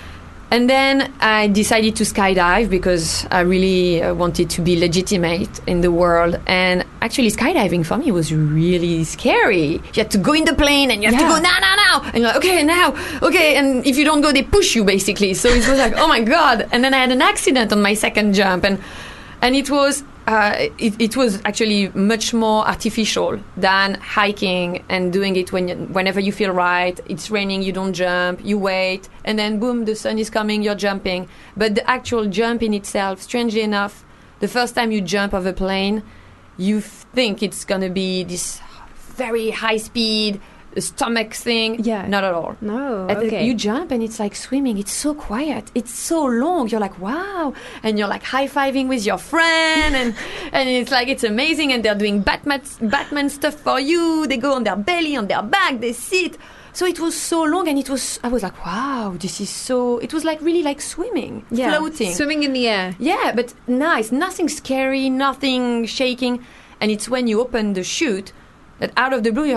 And then I decided to skydive because I really uh, wanted to be legitimate in the world. And actually, skydiving for me was really scary. You had to go in the plane and you have
Yeah.
to go now, now, now. And you're like, okay, now, okay. And if you don't go, they push you basically. So it was like, oh my God. And then I had an accident on my second jump. And and it was uh, it, it was actually much more artificial than hiking and doing it when you, whenever you feel right. It's raining, you don't jump, you wait, and then boom, the sun is coming, you're jumping. But the actual jump in itself, strangely enough, the first time you jump off a plane, you f- think it's gonna be this very high speed stomach thing.
Yeah.
Not at all.
No.
And then
Okay.
you jump and it's like swimming. It's so quiet. It's so long. You're like, wow. And you're like high-fiving with your friend. And, and it's like, it's amazing. And they're doing Batman, Batman stuff for you. They go on their belly, on their back. They sit. So it was so long. And it was, I was like, wow, this is so, it was like really like swimming,
Yeah.
floating.
Swimming in the air.
Yeah, but nice. Nothing scary, nothing shaking. And it's when you open the chute that out of the blue, you're like,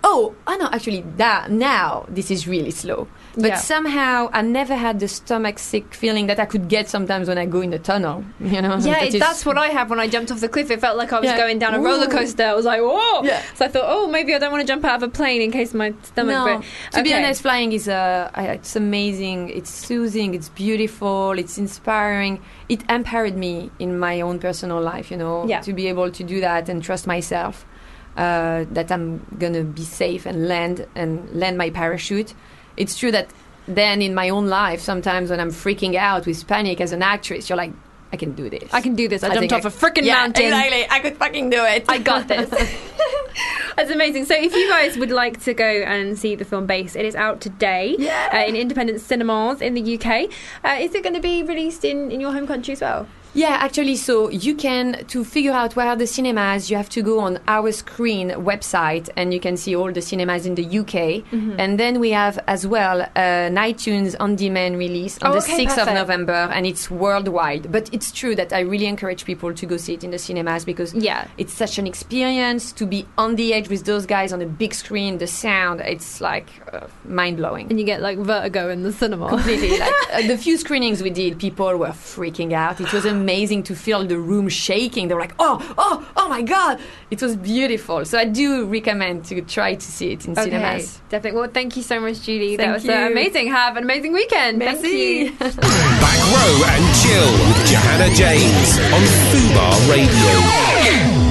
oh, oh no, actually, that now this is really slow. But
Yeah.
somehow I never had the stomach sick feeling that I could get sometimes when I go in the tunnel. You know?
Yeah,
That
it,
is-
that's what I had when I jumped off the cliff. It felt like I was
Yeah.
going down a
Ooh.
roller coaster. I was like, whoa!
Yeah.
So I thought, oh, maybe I don't want to jump out of a plane in case my stomach.
No,
breaks.
to be
Okay.
honest, flying is uh, I- it's amazing. It's soothing. It's beautiful. It's inspiring. It empowered me in my own personal life. You know,
Yeah.
to be able to do that and trust myself uh, that I'm gonna be safe and land and land my parachute. It's true that then in my own life, sometimes when I'm freaking out with panic as an actress, you're like, I can do this.
I can do this. I,
I
jumped
think
off
I-
a freaking
yeah,
mountain.
Exactly. I could fucking do it.
I got this. That's amazing. So, if you guys would like to go and see the film Base, it is out today
Yeah.
uh, in independent cinemas in the U K. Uh, is it going to be released in, in your home country as well?
Yeah, actually, so you can, to figure out where are the cinemas, you have to go on Our Screen website and you can see all the cinemas in the U K.
Mm-hmm.
And then we have as well uh, an iTunes on-demand release on
Oh,
the
okay,
sixth
perfect.
of November, and it's worldwide. But it's true that I really encourage people to go see it in the cinemas because
Yeah.
it's such an experience to be on the edge with those guys on the big screen, the sound, it's like uh, mind-blowing.
And you get like vertigo in the cinema.
Completely. Like uh, the few screenings we did, people were freaking out. It was amazing to feel the room shaking. They were like, "Oh, oh, oh my God!" It was beautiful. So I do recommend to try to see it in
Okay,
cinemas.
definitely. Well, thank you so much, Julie. that
Thank
was uh,
you.
amazing. Have an amazing weekend.
Merci.
Thank you.
Back row and chill with Johanna James on Fubar Radio.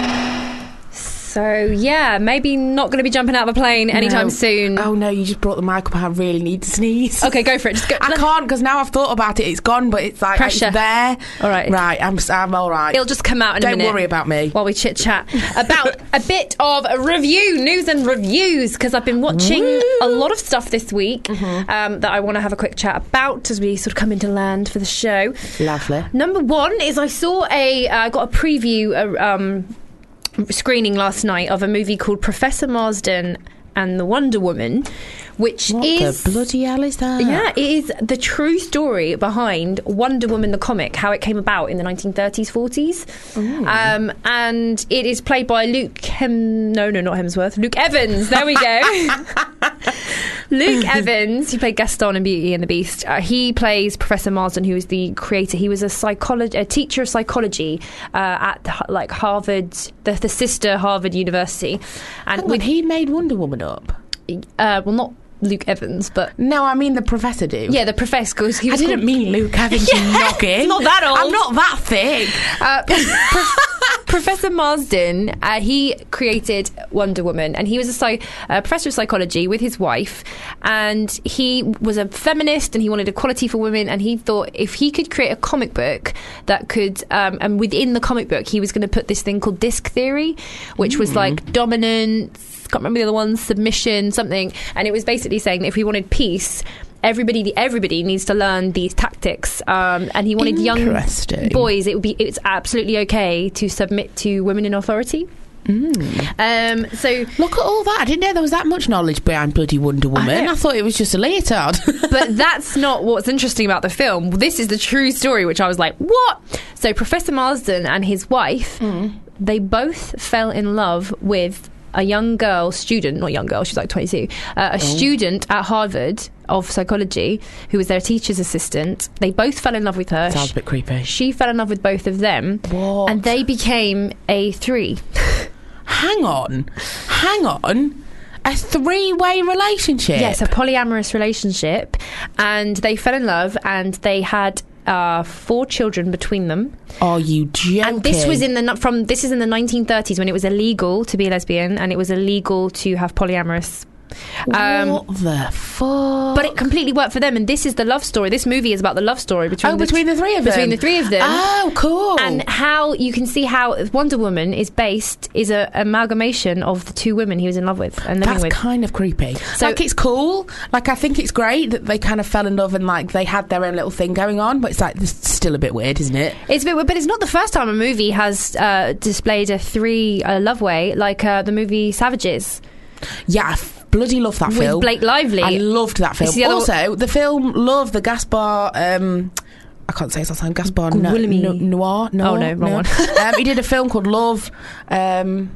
So yeah, maybe not going to be jumping out of a plane anytime
No.
soon.
Oh no, you just brought the mic up. I really need to sneeze.
Okay, go for it. Just go.
I can't because now I've thought about it. It's gone, but it's like
Pressure.
it's there.
All right.
Right, I'm I'm all right.
It'll just come out in a
Don't
minute.
worry about me.
While we chit chat about a bit of a review, news and reviews, because I've been watching a lot of stuff this week um, that I want to have a quick chat about as we sort of come into land for the show.
Lovely.
Number one is I saw a, I uh, got a preview, uh, um, screening last night of a movie called Professor Marsden and the Wonder Woman, which
What
is
the bloody hell is that?
yeah, it is the true story behind Wonder Woman the comic, how it came about in the nineteen thirties, forties. Um, and it is played by Luke Hem... No, no, not Hemsworth. Luke Evans. There we go. Luke Evans, who played Gaston in Beauty and the Beast. Uh, he plays Professor Marsden, who is the creator. He was a psychology, a teacher of psychology uh, at like Harvard, the, the sister Harvard University. And
Hang on, he made Wonder Woman up.
uh, well, not Luke Evans, but
No, I mean the professor do.
yeah, the professor. 'Cause he
I
was
didn't
called-
mean Luke Evans. You noggin.
it's not that old.
I'm not that thick.
Uh, Prof- Professor Marsden, uh, he created Wonder Woman, and he was a psy- uh, professor of psychology with his wife, and he was a feminist, and he wanted equality for women, and he thought if he could create a comic book that could, um, and within the comic book, he was going to put this thing called disc theory, which was like dominance, can't remember the other ones, submission, something, and it was basically saying that if we wanted peace, everybody everybody needs to learn these tactics, um, and he wanted young
Interesting.
boys, it would be it's absolutely okay to submit to women in authority. Um, so,
Look at all that. I didn't know there was that much knowledge behind bloody Wonder Woman.
know.
I, thought it was just a leotard.
but that's not what's interesting about the film. This is the true story, which I was like, what? So Professor Marsden and his wife, they both fell in love with a young girl, student, not young girl, she's like twenty-two, uh, a student at Harvard of psychology who was their teacher's assistant. They both fell in love with her.
Sounds a bit creepy.
She fell in love with both of them.
What?
And they became a three.
Hang on. Hang on. A three-way relationship?
Yes, a polyamorous relationship, and they fell in love, and they had uh, four children between them.
Are you joking?
And this was in the from this is in the nineteen thirties when it was illegal to be a lesbian, and it was illegal to have polyamorous. Um,
what the fuck?
But it completely worked for them, and this is the love story. This movie is about the love story between
oh,
the
between the three of them?
between the three of them.
Oh, cool.
And how you can see how Wonder Woman is based is a amalgamation of the two women he was in love with and living
That's
with.
kind of creepy.
So-
like, it's cool. Like, I think it's great that they kind of fell in love and, like, they had their own little thing going on, but it's, like, it's still a bit weird, isn't it?
It's a bit weird, but it's not the first time a movie has uh, displayed a three uh, love way, like uh, the movie Savages.
Yeah, I f- bloody love that
With
film.
Blake Lively.
I loved that film.
It's the other-
Also, the film Love, the Gaspar... Um, I can't say his last name. Gaspar no,
Guillermo.
no, Noir? No,
Oh, no, wrong one.
um, he did a film called Love... Um,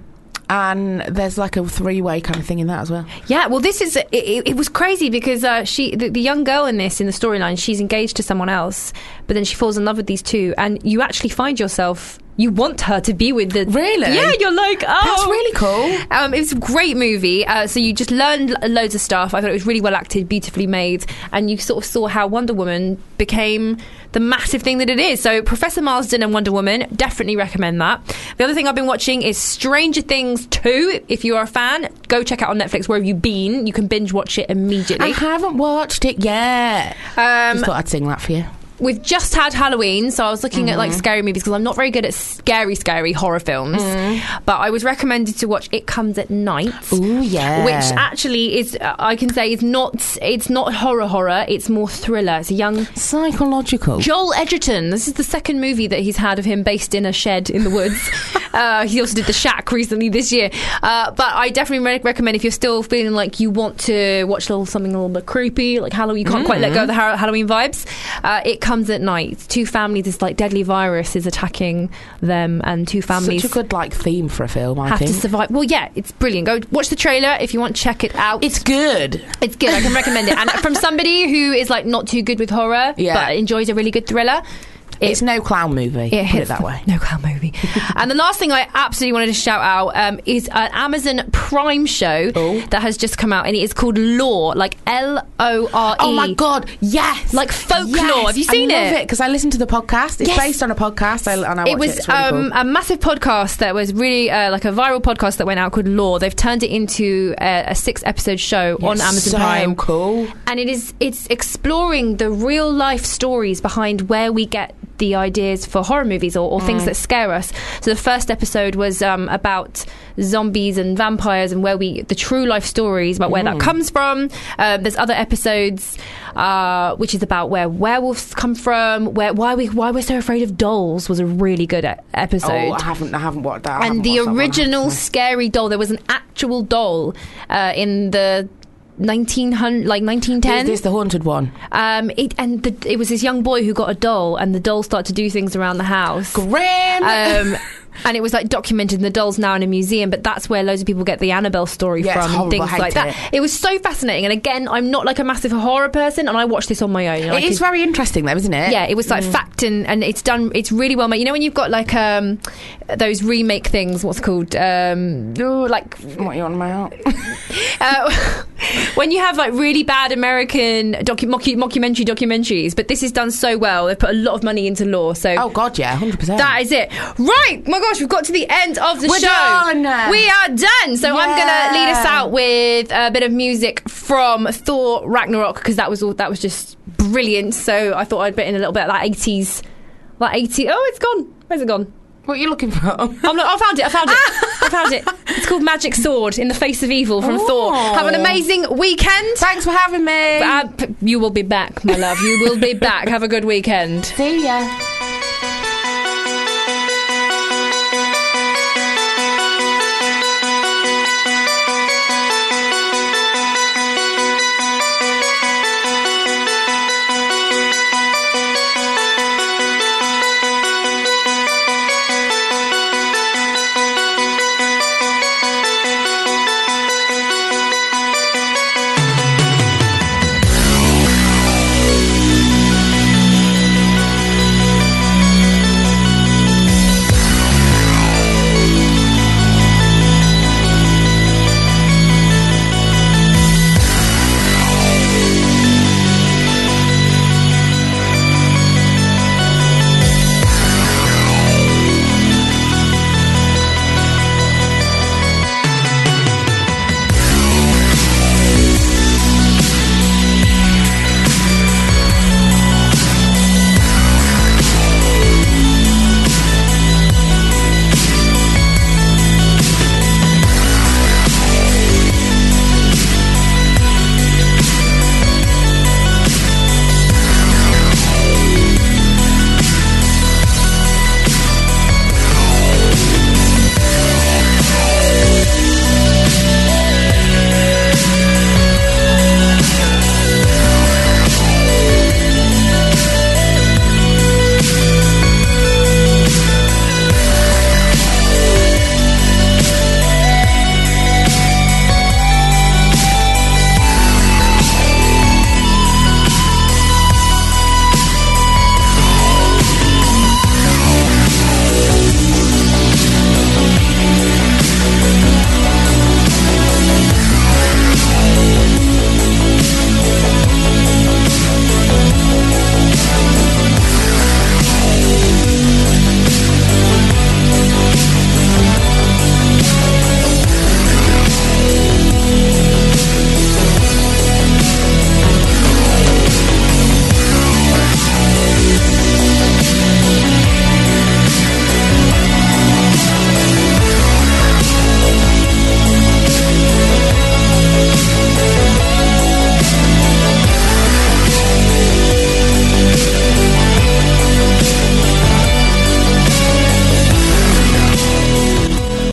and there's like a three-way kind of thing in that as well.
Yeah, well, this is it, it, it was crazy because uh, she, the, the young girl in this in the storyline, she's engaged to someone else, but then she falls in love with these two, and you actually find yourself. You want her to be with the...
Really?
Yeah, you're like, oh.
That's really cool.
Um, it was a great movie. Uh, so you just learned lo- loads of stuff. I thought it was really well acted, beautifully made. And you sort of saw how Wonder Woman became the massive thing that it is. So Professor Marsden and Wonder Woman, definitely recommend that. The other thing I've been watching is Stranger Things two. If you are a fan, go check it out on Netflix. Where have you been? You can binge watch it immediately.
I haven't watched it yet.
Um,
Just thought I'd sing that for you.
We've just had Halloween, so I was looking
Mm-hmm.
at like scary movies because I'm not very good at scary, scary horror films.
Mm.
But I was recommended to watch It Comes at Night.
Ooh, yeah.
Which actually is, uh, I can say, is not. It's not horror horror. It's more thriller. It's a young
Psychological.
Joel Edgerton. This is the second movie that he's had of him based in a shed in the woods. uh, he also did The Shack recently this year. Uh, but I definitely re- recommend if you're still feeling like you want to watch a little something a little bit creepy, like Halloween. You can't
Mm.
quite let go of the ha- Halloween vibes. Uh, it Comes at Night. Two families. This like deadly virus is attacking them, and two families
Such a good like theme for a film, I
have
think.
to survive. Well, yeah, it's brilliant. Go watch the trailer if you want. Check it out.
It's good.
It's good. I can recommend it. And from somebody who is like not too good with horror,
Yeah.
but enjoys a really good thriller.
It's no clown movie.
It
put
hits
it that way.
No clown movie. And the last thing I absolutely wanted to shout out um, is an Amazon Prime show
Oh.
that has just come out, and it is called Lore, like L O R E.
Oh my god, yes,
Like folklore.
Yes.
Have you seen
I love
it?
it because I listened to the podcast. It's
Yes.
based on a podcast, I, and I watched
It was
it. It's really
um,
cool.
a massive podcast that was really uh, like a viral podcast that went out called Lore. They've turned it into a, a six episode show on
Yes,
Amazon
so
Prime.
cool.
And it is it's exploring the real life stories behind where we get the ideas for horror movies or, or
Mm.
things that scare us. So the first episode was um, about zombies and vampires and where we the true life stories about where
Mm.
that comes from. Um, there's other episodes uh, which is about where werewolves come from, where why we why we're so afraid of dolls was a really good e- episode.
Oh, I haven't, I haven't watched that. I haven't
And the
watched that one, I
original
have to.
scary doll, there was an actual doll uh, in the nineteen hundred, like nineteen ten.
Is this the haunted one?
Um, it, and the, it was this young boy who got a doll, and the doll started to do things around the house.
Grim.
Um, and it was like documented, and the doll's now in a museum. But that's where loads of people get the Annabelle story
Yeah, it's
from, and
horrible,
things
I
like
hate
that.
it.
It was so fascinating. And again, I'm not like a massive horror person, and I watched this on my own. and I
It is
could-
very interesting, though, isn't it?
yeah, it was like fact and, and it's done. It's really well made. You know when you've got like um those remake things. What's it called? Um, oh, like
What are you on about?
uh, when you have like really bad American docu- mocku- mockumentary documentaries, but this is done so well. They've put a lot of money into Lore. So
Oh God, yeah, hundred percent.
that is it. Right, my gosh, we've got to the end of the
We're
show.
done.
We are done. So I'm
Yeah.
gonna lead us out with a bit of music from Thor Ragnarok because that was all. That was just brilliant. So I thought I'd put in a little bit of that eighties, that eighties. Oh, it's gone. Where's it gone?
What are you looking for?
I'm not, I found it. I found it. I found it. It's called Magic Sword in the Face of Evil from
Oh.
Thor. Have an amazing weekend.
Thanks for having me.
Uh, p- you will be back, my love. You will be back. Have a good weekend.
See ya.